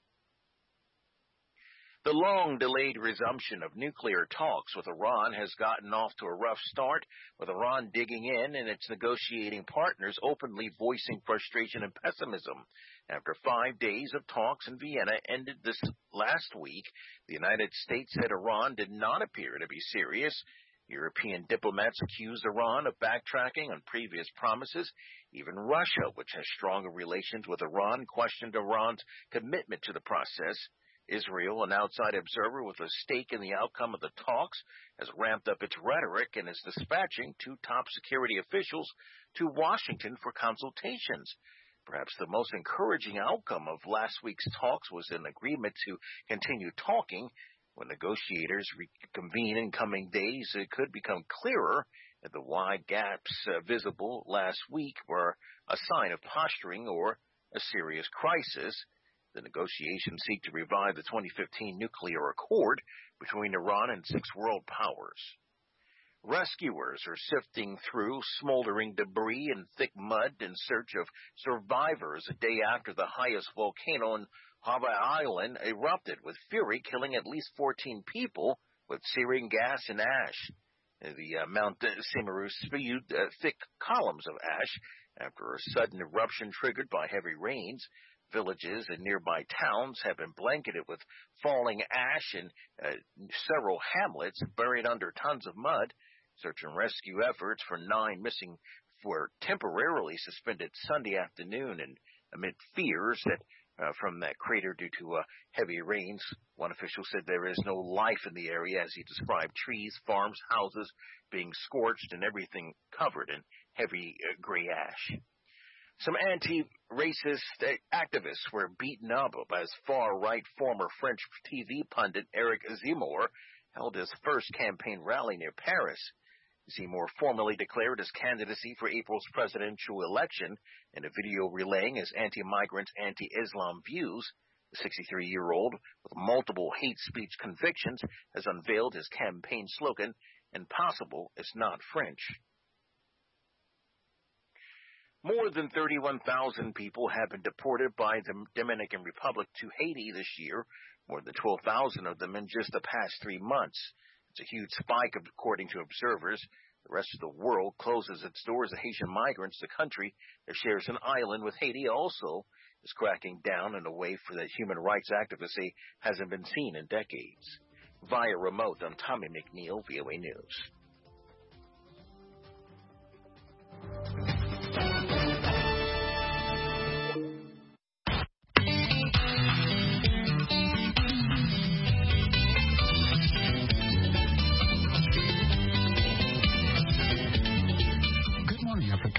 S12: The long-delayed resumption of nuclear talks with Iran has gotten off to a rough start, with Iran digging in and its negotiating partners openly voicing frustration and pessimism. After five days of talks in Vienna ended this last week, the United States said Iran did not appear to be serious. European diplomats accused Iran of backtracking on previous promises. Even Russia, which has stronger relations with Iran, questioned Iran's commitment to the process. Israel, an outside observer with a stake in the outcome of the talks, has ramped up its rhetoric and is dispatching two top security officials to Washington for consultations. Perhaps the most encouraging outcome of last week's talks was an agreement to continue talking. When negotiators reconvene in coming days, it could become clearer that the wide gaps uh, visible last week were a sign of posturing or a serious crisis. The negotiations seek to revive the twenty fifteen nuclear accord between Iran and six world powers. Rescuers are sifting through smoldering debris and thick mud in search of survivors a day after the highest volcano in Hawaii Island erupted with fury, killing at least fourteen people with searing gas and ash. The uh, Mount Semeru spewed uh, thick columns of ash after a sudden eruption triggered by heavy rains. Villages and nearby towns have been blanketed with falling ash, and uh, several hamlets buried under tons of mud. Search and rescue efforts for nine missing were temporarily suspended Sunday afternoon, and amid fears that uh, from that crater due to uh, heavy rains. One official said there is no life in the area, as he described trees, farms, houses being scorched and everything covered in heavy uh, gray ash. Some anti-racist activists were beaten up as far-right former French T V pundit Eric Zemmour held his first campaign rally near Paris. Zemmour formally declared his candidacy for April's presidential election in a video relaying his anti-migrant, anti-Islam views. The sixty-three-year-old with multiple hate speech convictions has unveiled his campaign slogan, "Impossible is not French." More than thirty-one thousand people have been deported by the Dominican Republic to Haiti this year, more than twelve thousand of them in just the past three months. It's a huge spike, according to observers. The rest of the world closes its doors to Haitian migrants. The country that shares an island with Haiti also is cracking down in a way for that human rights activists say hasn't been seen in decades. Via remote, I'm Tommy McNeil, V O A News.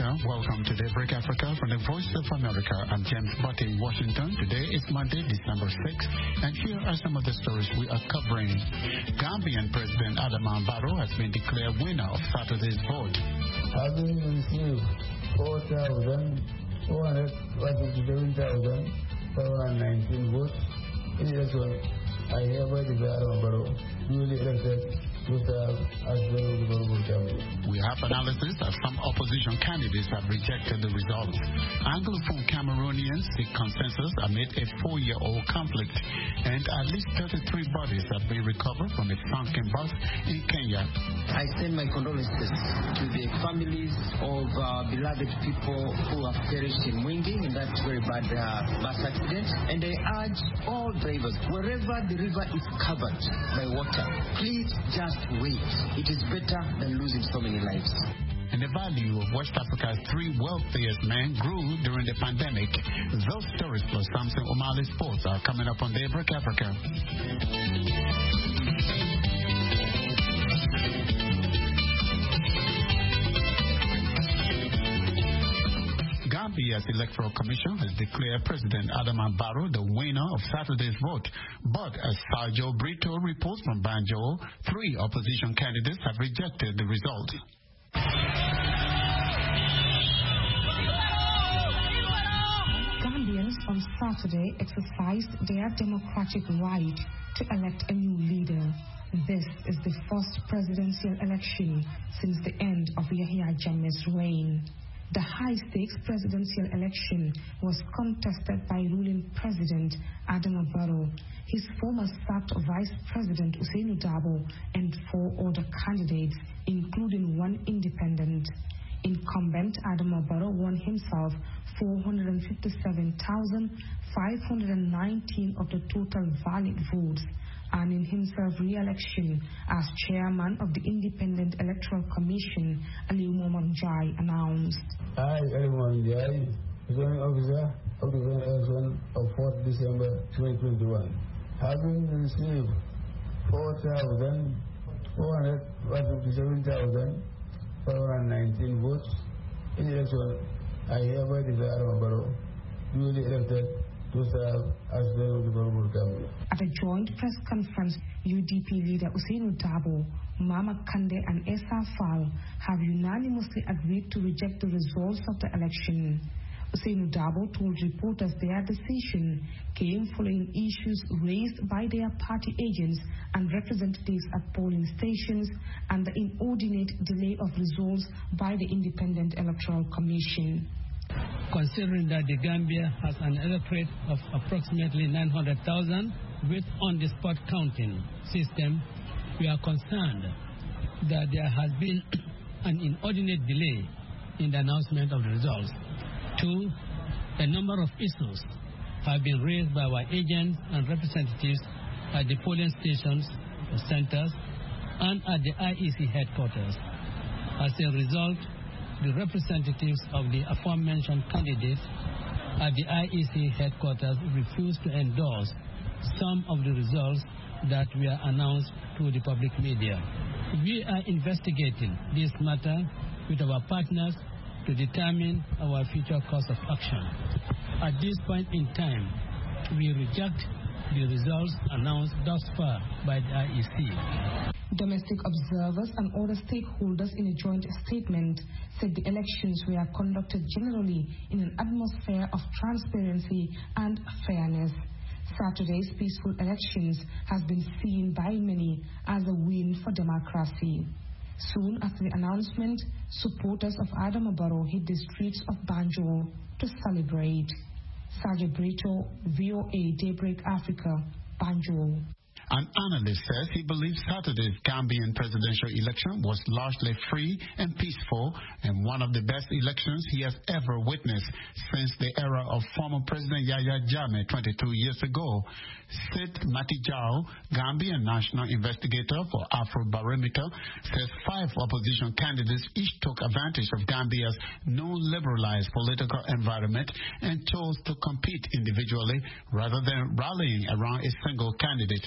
S13: Africa. Welcome to Daybreak Africa from the Voice of America. I'm James Butt in Washington. Today is Monday, December sixth, and here are some of the stories we are covering. Gambian President Adama Barrow has been declared winner of Saturday's vote.
S14: Having received four thousand four hundred fifty-seven thousand four hundred nineteen votes in the election, I hereby declare Adama Barrow duly elected. We
S13: have analysis that some opposition candidates have rejected the results. Anglophone Cameroonians seek consensus amid a four-year-old conflict, and at least thirty-three bodies have been recovered from a sunken bus in Kenya.
S15: I send my condolences to the families of uh, beloved people who have perished in Mwingi in that very bad uh, bus accident, and I urge all drivers, wherever the river is covered by water, please just wait. It is better than losing so many lives.
S13: And the value of West Africa's three wealthiest men grew during the pandemic. Those stories plus Samson O'Malley Sports are coming up on Daybreak Africa. Gambia's Electoral Commission has declared President Adama Barrow the winner of Saturday's vote. But as Sergio Brito reports from Banjul, three opposition candidates have rejected the result.
S16: Gambians on Saturday exercised their democratic right to elect a new leader. This is the first presidential election since the end of Yahya Jammeh's reign. The high-stakes presidential election was contested by ruling President Adama Barrow, his former sacked Vice President Usainu Dabo, and four other candidates, including one independent. Incumbent Adama Barrow won himself four hundred fifty-seven thousand five hundred nineteen of the total valid votes, earning himself re-election as chairman of the Independent Electoral Commission, Aliu Momanjai announced.
S14: I, Aliu Momanjai, returning officer of the election of fourth December twenty twenty-one, having received four thousand four hundred fifty-seven thousand four hundred nineteen votes in the election, I hereby declare Adama Barrow duly elected to serve as the Honorable Gambia.
S16: At a joint press conference, U D P leader Usainu Dabo, Mama Kande and Esa Fall have unanimously agreed to reject the results of the election. Usainu Dabo told reporters their decision came following issues raised by their party agents and representatives at polling stations and the inordinate delay of results by the Independent Electoral Commission.
S17: Considering that the Gambia has an electorate of approximately nine hundred thousand with on-the-spot counting system, we are concerned that there has been an inordinate delay in the announcement of the results. Two, a number of issues have been raised by our agents and representatives at the polling stations, the centers, and at the I E C headquarters. As a result, the representatives of the aforementioned candidates at the I E C headquarters refused to endorse some of the results that were announced to the public media. We are investigating this matter with our partners to determine our future course of action. At this point in time, we reject the results announced thus far by the I E C.
S16: Domestic observers and other stakeholders in a joint statement said the elections were conducted generally in an atmosphere of transparency and fairness. Saturday's peaceful elections has been seen by many as a win for democracy. Soon after the announcement, supporters of Adama Barrow hit the streets of Banjul to celebrate. Sergio Brito, V O A Daybreak Africa, Banjul.
S13: An analyst says he believes Saturday's Gambian presidential election was largely free and peaceful and one of the best elections he has ever witnessed since the era of former President Yahya Jammeh twenty-two years ago. Sid Matijao, Gambian national investigator for Afrobarometer, says five opposition candidates each took advantage of Gambia's non-liberalized political environment and chose to compete individually rather than rallying around a single candidate.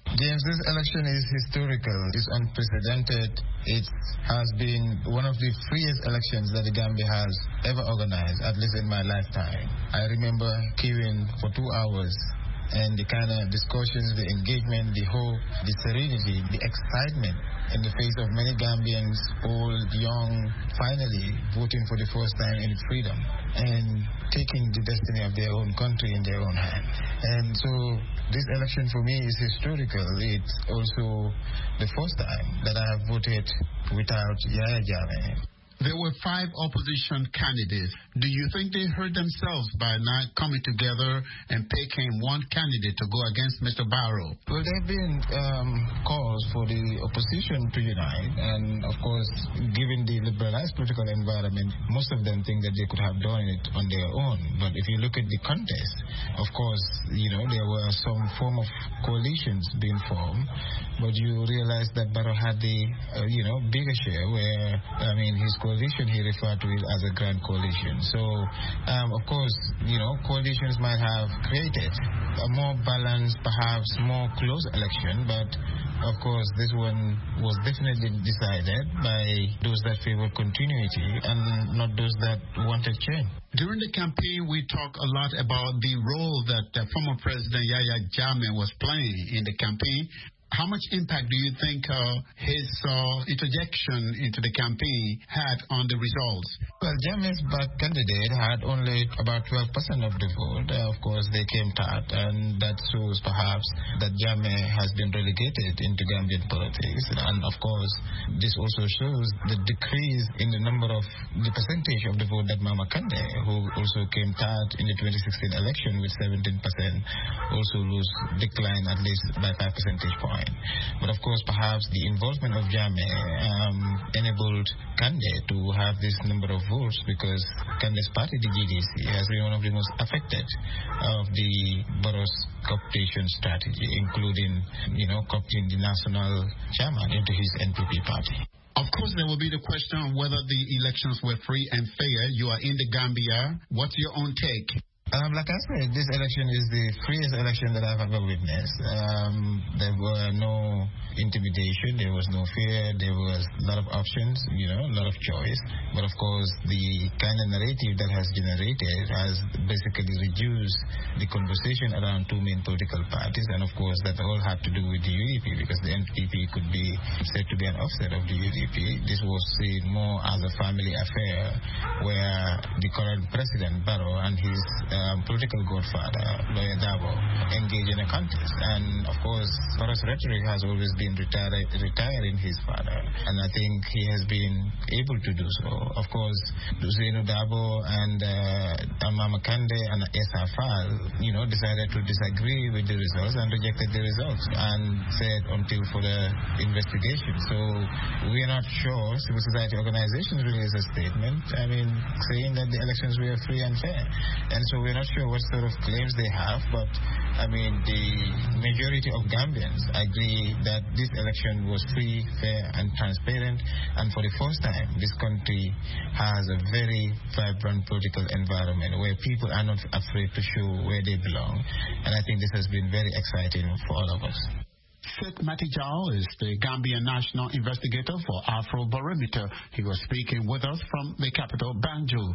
S18: James, this election is historical. It's unprecedented. It has been one of the freest elections that the Gambia has ever organized, at least in my lifetime. I remember queuing for two hours. And the kind of discussions, the engagement, the hope, the serenity, the excitement in the face of many Gambians, old, young, finally voting for the first time in freedom and taking the destiny of their own country in their own hand. And so this election for me is historical. It's also the first time that I have voted without Yahya Jammeh.
S13: There were five opposition candidates. Do you think they hurt themselves by not coming together and picking one candidate to go against Mister Barrow?
S18: Well, there have been um, calls for the opposition to unite, and of course, given the liberalized political environment, most of them think that they could have done it on their own. But if you look at the contest, of course, you know, there were some form of coalitions being formed, but you realize that Barrow had the, uh, you know, bigger share where, I mean, his coalition, he referred to it as a grand coalition. So, um, of course, you know, coalitions might have created a more balanced, perhaps more close election, but of course, this one was definitely decided by those that favor continuity and not those that wanted change.
S13: During the campaign, we talk a lot about the role that uh, former President Yahya Jammeh was playing in the campaign. How much impact do you think uh, his uh, interjection into the campaign had on the results?
S18: Well, Jammeh's back candidate had only about twelve percent of the vote. Uh, of course, they came third, and that shows perhaps that Jammeh has been relegated into Gambian politics. And of course, this also shows the decrease in the number of the percentage of the vote that Mama Kande, who also came third in the twenty sixteen election with seventeen percent, also lose decline at least by five percentage points. But of course, perhaps the involvement of Jammeh um, enabled Kande to have this number of votes because Kande's party, the G D C, has been one of the most affected of the Barrow's cooptation strategy, including, you know, coopting the national chairman into his N P P party.
S13: Of course, there will be the question of whether the elections were free and fair. You are in the Gambia. What's your own take?
S18: Um, like I said, this election is the freest election that I've ever witnessed. Um, there were no intimidation, there was no fear, there was a lot of options, you know, a lot of choice. But of course, the kind of narrative that has generated has basically reduced the conversation around two main political parties. And of course, that all had to do with the U D P because the N P P could be said to be an offset of the U D P. This was seen more as a family affair where the current president, Barrow, and his Um, political godfather, Lawyer Dabo, engaged in a contest. And of course, Barrow's rhetoric has always been retire, retiring his father. And I think he has been able to do so. Of course, Zainu Dabo and uh, Mama Kande and Esa Fall, you know, decided to disagree with the results and rejected the results and said until further investigation. So we are not sure. Civil society organizations released a statement, I mean, saying that the elections were free and fair. And so we're not sure what sort of claims they have, but I mean, the majority of Gambians agree that this election was free, fair, and transparent. And for the first time, this country has a very vibrant political environment where people are not afraid to show where they belong. And I think this has been very exciting for all of us.
S13: Seth Matijao is the Gambian national investigator for Afrobarometer. He was speaking with us from the capital, Banjul.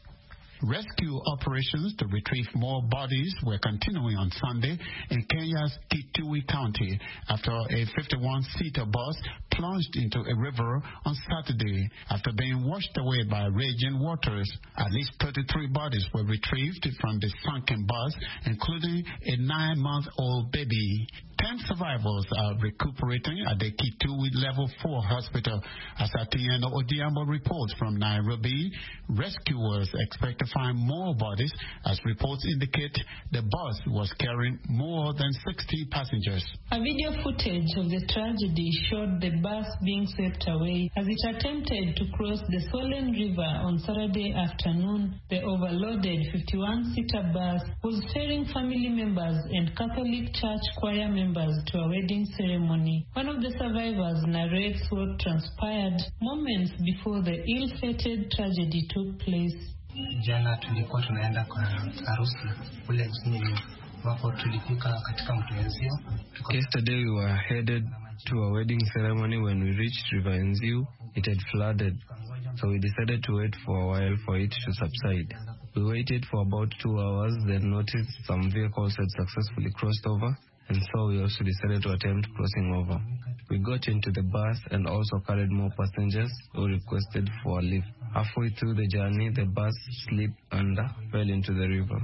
S13: Rescue operations to retrieve more bodies were continuing on Sunday in Kenya's Kitui County after a fifty-one seater bus plunged into a river on Saturday after being washed away by raging waters. At least thirty-three bodies were retrieved from the sunken bus, including a nine-month-old baby. Ten survivors are recuperating at the Kitui Level four hospital. As Atieno Odiambo reports from Nairobi, rescuers expect to find more bodies as reports indicate the bus was carrying more than sixty passengers.
S19: A video footage of the tragedy showed the bus being swept away as it attempted to cross the Swollen River on Saturday afternoon. The overloaded fifty-one seater bus was ferrying family members and Catholic Church choir members to a wedding ceremony. One of the survivors narrates what transpired moments before the ill-fated tragedy took place.
S20: Jana tulikuwa tunaenda kwa harusi kule mjini ambapo tulifika katika mto Enzio.
S21: Yesterday we were headed to a wedding ceremony. When we reached River Enzio, it had flooded, so we decided to wait for a while for it to subside. We waited for about two hours, then noticed some vehicles had successfully crossed over, and so we also decided to attempt crossing over. We got into the bus and also carried more passengers who requested for a lift. Halfway through the journey, the bus slipped under, fell into the river.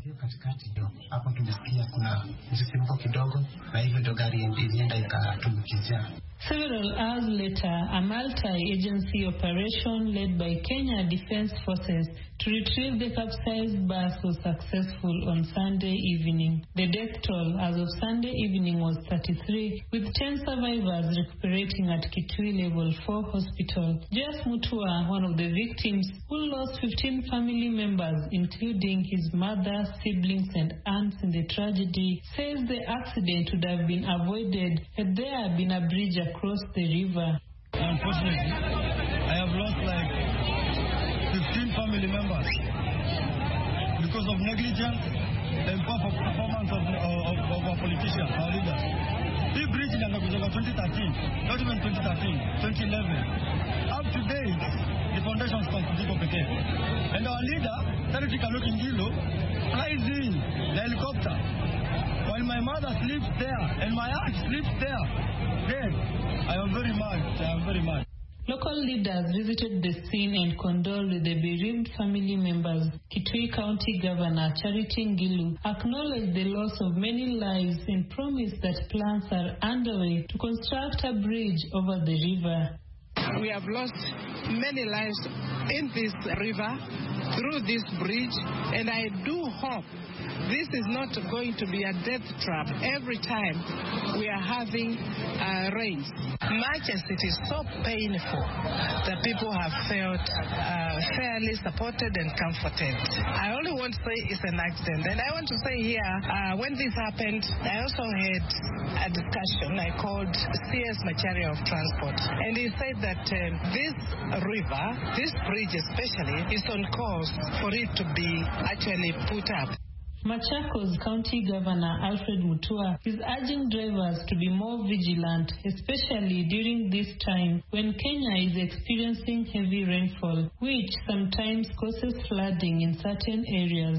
S19: Several hours later, a multi-agency operation led by Kenya Defence Forces to retrieve the capsized bus was successful on Sunday evening. The death toll as of Sunday evening was thirty-three, with ten survivors recuperating at Kitui Level four Hospital. Jas Mutua, one of the victims, who lost fifteen family members, including his mother, siblings, and aunts in the tragedy, says the accident would have been avoided had there been a bridge across the river.
S22: Unfortunately, I have lost like fifteen family members because of negligence and poor performance of, of, of our politicians, our leaders. This bridge in Angakuzaga twenty thirteen, not even twenty thirteen, twenty eleven. Up to date, the foundation is complete. And our leader, Senator Kanoki Ngilo, flies in the helicopter while my mother sleeps there and my aunt sleeps there. Dead. I am very mad. I am very mad.
S19: Local leaders visited the scene and condoled with the bereaved family members. Kitui County Governor Charity Ngilu acknowledged the loss of many lives and promised that plans are underway to construct a bridge over the river.
S23: We have lost many lives in this river through this bridge, and I do hope this is not going to be a death trap every time we are having uh, rains. Much as it is so painful, the people have felt uh, fairly supported and comforted. I only want to say it's an accident. And I want to say here, uh, when this happened, I also had a discussion. I called C S Macharia of Transport. And he said that uh, this river, this bridge especially, is on course for it to be actually put up.
S19: Machakos County Governor Alfred Mutua is urging drivers to be more vigilant, especially during this time when Kenya is experiencing heavy rainfall, which sometimes causes flooding in certain areas.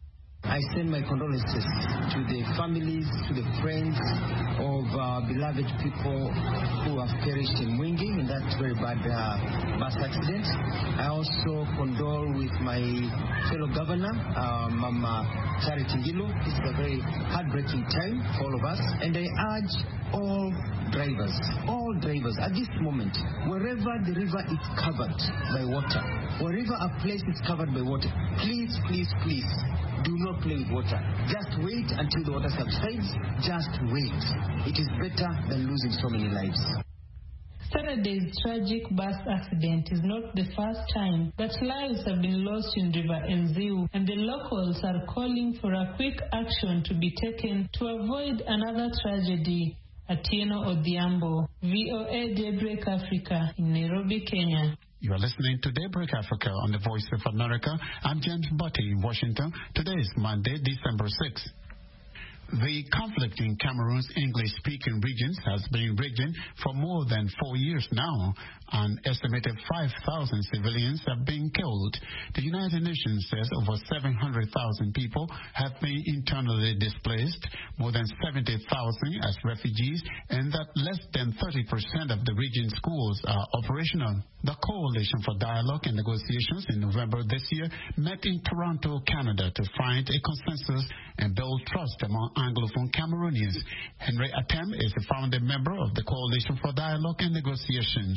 S15: I send my condolences to the families, to the friends of uh, beloved people who have perished in Mwingi in that very bad uh, bus accident. I also condole with my fellow governor, uh, Mama Charity Ngilu. This is a very heartbreaking time for all of us. And I urge all drivers, all drivers at this moment, wherever the river is covered by water, wherever a place is covered by water, please, please, please, do not play with water. Just wait until the water subsides. Just wait. It is better than losing so many lives.
S19: Saturday's tragic bus accident is not the first time that lives have been lost in River Enzio, and the locals are calling for a quick action to be taken to avoid another tragedy. Atieno Odhiambo, V O A Daybreak Africa in Nairobi, Kenya.
S13: You are listening to Daybreak Africa on the Voice of America. I'm James Butty in Washington. Today is Monday, December sixth. The conflict in Cameroon's English-speaking regions has been raging for more than four years now. An estimated five thousand civilians have been killed. The United Nations says over seven hundred thousand people have been internally displaced, more than seventy thousand as refugees, and that less than thirty percent of the region's schools are operational. The Coalition for Dialogue and Negotiations in November this year met in Toronto, Canada, to find a consensus and build trust among Anglophone Cameroonians. Henry Atem is a founding member of the Coalition for Dialogue and Negotiations.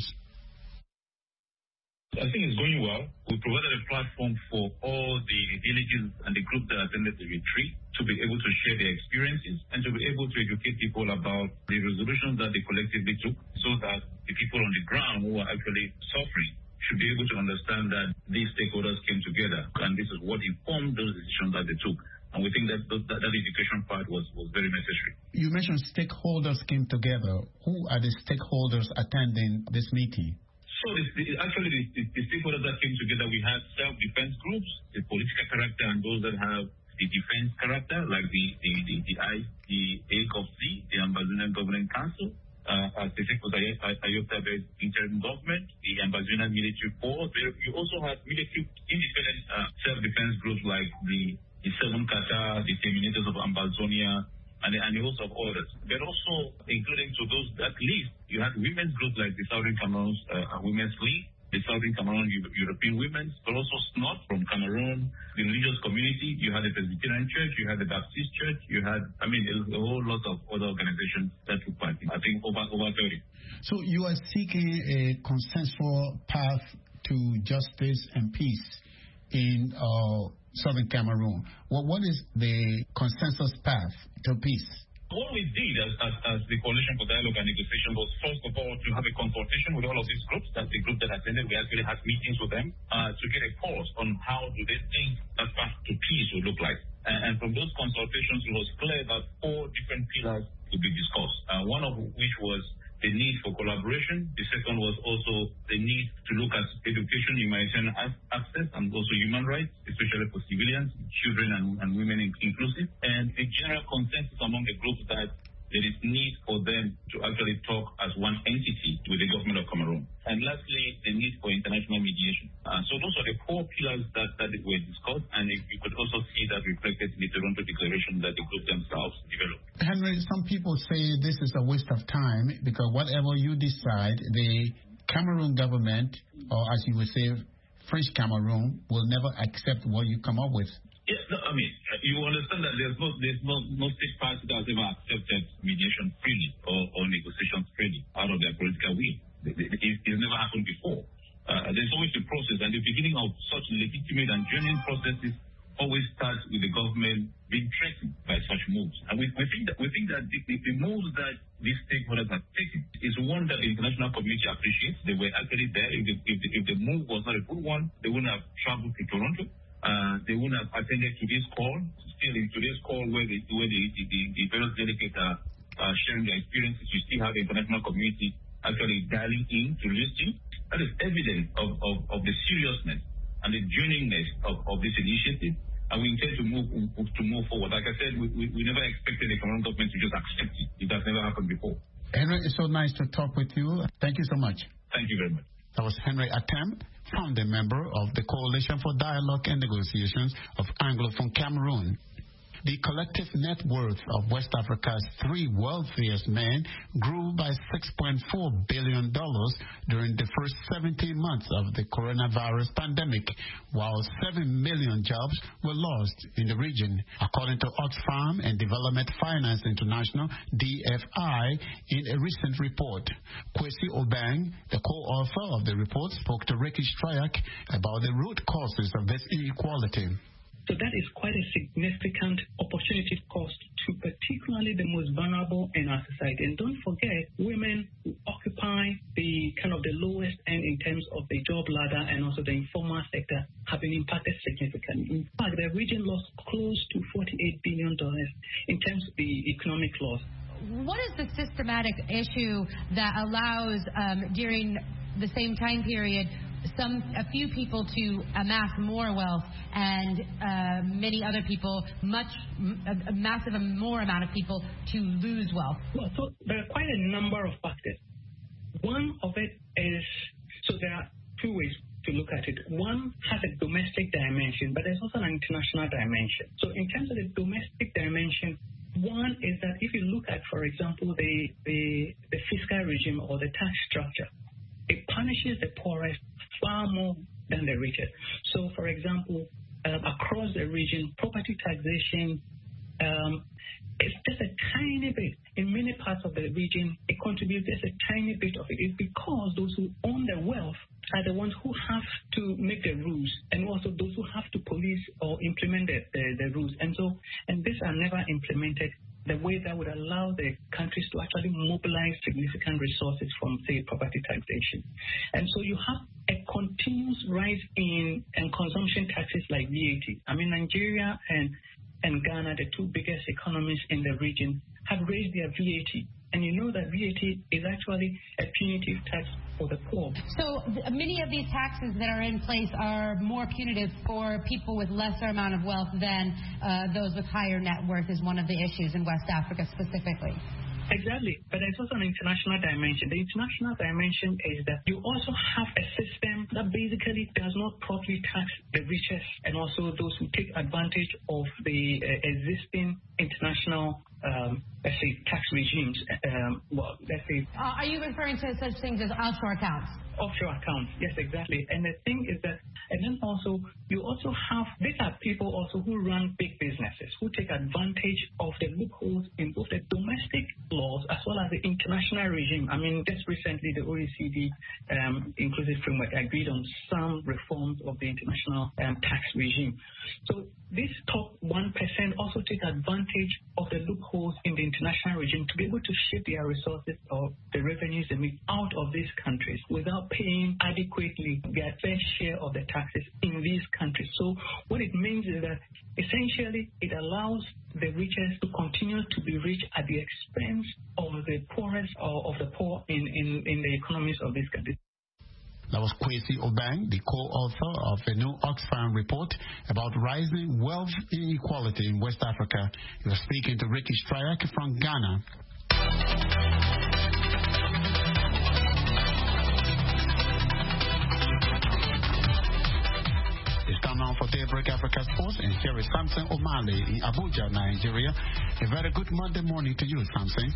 S24: I think it's going well. We provided a platform for all the villages and the groups that attended the retreat to be able to share their experiences and to be able to educate people about the resolutions that they collectively took, so that the people on the ground who are actually suffering should be able to understand that these stakeholders came together and this is what informed those decisions that they took. And we think that that, that education part was, was very necessary.
S13: You mentioned stakeholders came together. Who are the stakeholders attending this meeting?
S24: So the, the, actually, the, the, the stakeholders that came together, we had self-defense groups, the political character, and those that have the defense character, like the the the the, I, the A G O V C, the Ambazonian Governing Council, uh, as the Ayota interim government, the Ambazonian military force. There, you also have military independent uh, self-defense groups like the, the Seven Kata, the Terminators of Ambazonia, and the, and the host of others. But also, including to those, at least, you had women's groups like the Southern Cameroon uh, Women's League, the Southern Cameroon European Women, but also S N O T from Cameroon, the religious community. You had the Presbyterian Church, you had the Baptist Church, you had, I mean, a, a whole lot of other organizations that took part in, I think, over, over thirty.
S13: So you are seeking a consensual path to justice and peace in uh, Southern Cameroon. Well, what is the consensus path to peace?
S24: What we did as, as, as the Coalition for Dialogue and Negotiation was, first of all, to have a consultation with all of these groups. That's the group that attended. We actually had meetings with them uh, to get a pulse on how do they think that path to peace would look like. And, and from those consultations, it was clear that four different pillars would be discussed, uh, one of which was the need for collaboration. The second was also the need to look at education, humanitarian access, and also human rights, especially for civilians, children, and, and women inclusive. And the general consensus among the groups that there is need for them to actually talk as one entity with the government of Cameroon. And lastly, the need for international mediation. Uh, so those are the four pillars that, that were discussed, and you could also see that reflected in the Toronto Declaration that the group themselves developed.
S13: Henry, some people say this is a waste of time because whatever you decide, the Cameroon government, or as you would say, French Cameroon, will never accept what you come up with.
S24: Yes, no, I mean, you understand that there's no there's no, no state party that has ever accepted mediation freely or, or negotiations freely out of their political will. It, it, it's never happened before. Uh, there's always a process, and the beginning of such legitimate and genuine processes always starts with the government being threatened by such moves. And we, we think that we think that the, the, the moves that these stakeholders have taken is one that the international community appreciates. They were actually there. If the, if the, if the move was not a good one, they wouldn't have traveled to Toronto. Uh, they wouldn't have attended today's call. Still, in today's call, where, they, where the, the, the various delegates are uh, sharing their experiences, you still have the international community actually dialing in to listen. That is evidence of, of, of the seriousness and the genuineness of, of this initiative. And we intend to move to move forward. Like I said, we, we, we never expected the Cameroon government to just accept it. It has never happened before.
S13: Henry, it's so nice to talk with you. Thank you so much.
S24: Thank you very much.
S13: That was Henry Atem, founding member of the Coalition for Dialogue and Negotiations of Anglophone Cameroon. The collective net worth of West Africa's three wealthiest men grew by six point four billion dollars during the first seventeen months of the coronavirus pandemic, while seven million jobs were lost in the region, according to Oxfam and Development Finance International, D F I, in a recent report. Kwesi Obeng, the co-author of the report, spoke to Ricky Strayak about the root causes of this inequality.
S2: So that is quite a significant opportunity cost to particularly the most vulnerable in our society. And don't forget, women who occupy the kind of the lowest end in terms of the job ladder and also the informal sector have been impacted significantly. In fact, the region lost close to forty-eight billion dollars in terms of the economic loss.
S3: What is the systematic issue that allows, um, during the same time period, some a few people to amass more wealth and uh, many other people, much a, a massive more amount of people to lose wealth?
S2: Well, so there are quite a number of factors. One of it is, so there are two ways to look at it. One has a domestic dimension, but there's also an international dimension. So in terms of the domestic dimension, one is that if you look at, for example, the, the, the fiscal regime or the tax structure, it punishes the poorest far more than the richest. So, for example, uh, across the region, property taxation um, is just a tiny bit. In many parts of the region, it contributes just a tiny bit of it. It's because those who own the wealth are the ones who have to make the rules, and also those who have to police or implement the, the, the rules. And so, and these are never implemented the way that would allow the countries to actually mobilize significant resources from, say, property taxation. And so you have a continuous rise in, in consumption taxes like V A T. I mean, Nigeria and, and Ghana, the two biggest economies in the region, have raised their V A T. And you know that V A T is actually a punitive tax for the poor.
S3: So th- many of these taxes that are in place are more punitive for people with lesser amount of wealth than uh, those with higher net worth is one of the issues in West Africa specifically.
S2: Exactly, but there's also an international dimension. The international dimension is that you also have a system that basically does not properly tax the richest and also those who take advantage of the uh, existing international, um, let's say, tax regimes. Um, well, let's say.
S3: Uh, are you referring to such things as offshore accounts?
S2: Offshore accounts, yes, exactly. And the thing is that, and then also, you also have, these are people also who run big businesses, who take advantage of the loopholes in both the domestic laws as well as the international regime. I mean, just recently, the O E C D um, Inclusive Framework agreed on some reforms of the international um, tax regime. So this top one percent also take advantage of the loopholes in the international regime to be able to shift their resources or the revenues they make out of these countries without paying adequately their fair share of the taxes in these countries. So what it means is that essentially it allows the richest to continue to be rich at the expense of the poorest or of the poor in, in, in the economies of these countries.
S13: That was Kwesi Obeng, the co-author of a new Oxfam report about rising wealth inequality in West Africa. He was speaking to Ricky Strayak from Ghana. It's time now for Daybreak Africa Sports, and here is Samson Omale in Abuja, Nigeria. A very good Monday morning to you, Samson.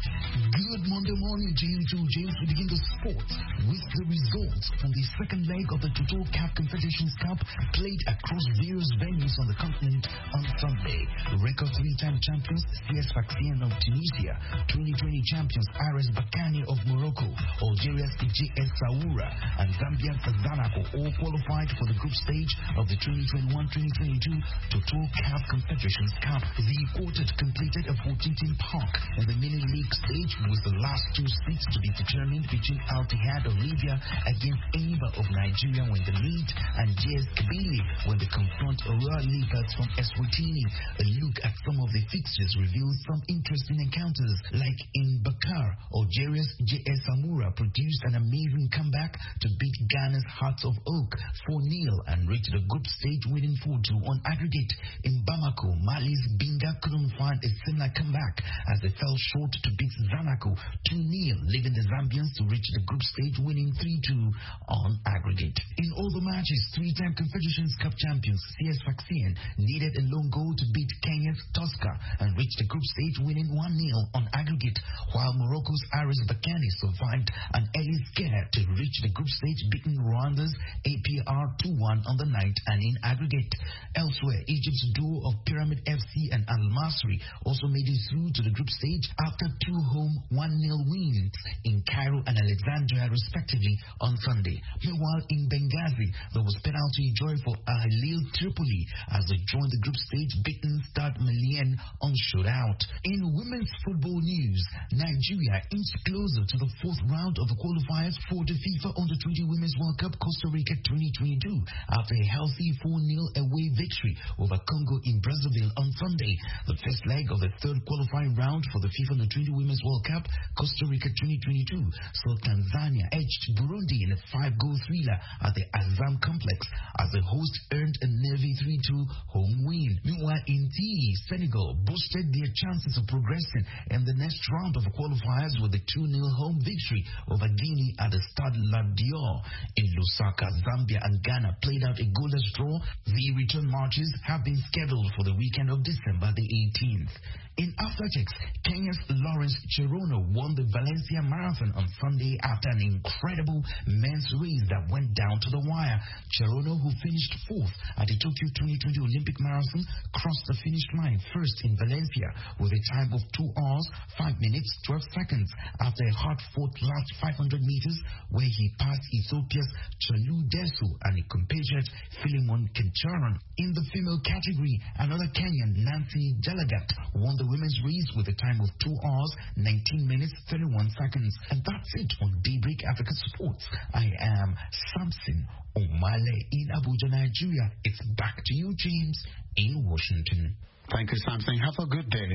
S4: Good Monday morning to you too, James. We begin the sport with the results from the second leg of the Total CAF Confederations Cup played across various venues on the continent on Sunday. Record three-time champions C S Sfaxien of Tunisia, twenty twenty champions R S Bakani of Morocco, Algeria's J S Saoura, and Zambia's Zanaco all qualified for the group stage of the twenty twenty-one twenty twenty-two Total CAF Confederations Cup. The quartet completed a fourteen-team park in the mini league stage with the last two seats to be determined between Al Ittihad of Libya against Eva of Nigeria when the lead and J S Kabylie when they confront Royal Leopards from Eswatini. A look at some of the fixtures reveals some interesting encounters, like in Bakar, Algeria's J S Saoura produced an amazing comeback to beat Ghana's Hearts of Oak four nil and reached the group stage winning four two on aggregate. In Bamako, Mali's Binga couldn't find a similar comeback as they fell short to beat Zanaco two nil, leaving the Zambians to reach the group stage winning three two on aggregate. In all the matches, three-time Confederations Cup champions C S Sfaxien needed a lone goal to beat Kenya's Tosca and reach the group stage winning one nil on aggregate, while Morocco's Aris Bakani survived an early scare to reach the group stage, beating Rwanda's A P R two one on the night and in aggregate. Elsewhere, Egypt's duo of Pyramid F C and Al Masry also made it through to the group stage after two home one nil wins in Cairo and Alexandria respectively on Sunday. Meanwhile, in Benghazi, there was penalty joy for Al Hilal Tripoli as they joined the group stage, beating Stade Malien on shootout. In women's football news, Nigeria inched closer to the fourth round of the qualifiers for the FIFA Under twenty Women's World Cup Costa Rica twenty twenty-two after a healthy four nil away victory over Congo in Brazzaville on Sunday. The first leg of the third qualifying round for the FIFA Under twenty Women's World Cup Costa Rica twenty twenty-two saw Tanzania edged Burundi in a five-goal thriller at the Azam complex as the host earned a nervy three two home win. Meanwhile, in T, Senegal boosted their chances of progressing in the next round of the qualifiers with a two nil home victory over Guinea at the Stade La Dior. In Lusaka, Zambia and Ghana played out a goalless draw. The return matches have been scheduled for the weekend of December the eighteenth. In athletics, Kenya's Lawrence Cherono won the Valencia Marathon on Sunday after an incredible men's race that went down to the wire. Cherono, who finished fourth at the Tokyo twenty twenty Olympic Marathon, crossed the finish line first in Valencia with a time of two hours, five minutes, twelve seconds after a hard-fought last five hundred meters where he passed Ethiopia's Chalu Desu and a compatriot Philemon Kencharan. In the female category, another Kenyan, Nancy Jalagat, won the women's race with a time of two hours, nineteen minutes, thirty-one seconds. And that's it on Daybreak Africa Sports. I am Samson Omale in Abuja, Nigeria. It's back to you, James, in Washington.
S13: Thank you, Samson. Have a good day.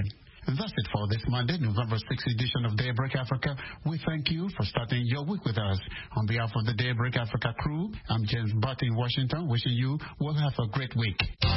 S13: And that's it for this Monday, November sixth edition of Daybreak Africa. We thank you for starting your week with us. On behalf of the Daybreak Africa crew, I'm James Butt in Washington, wishing you will have a great week.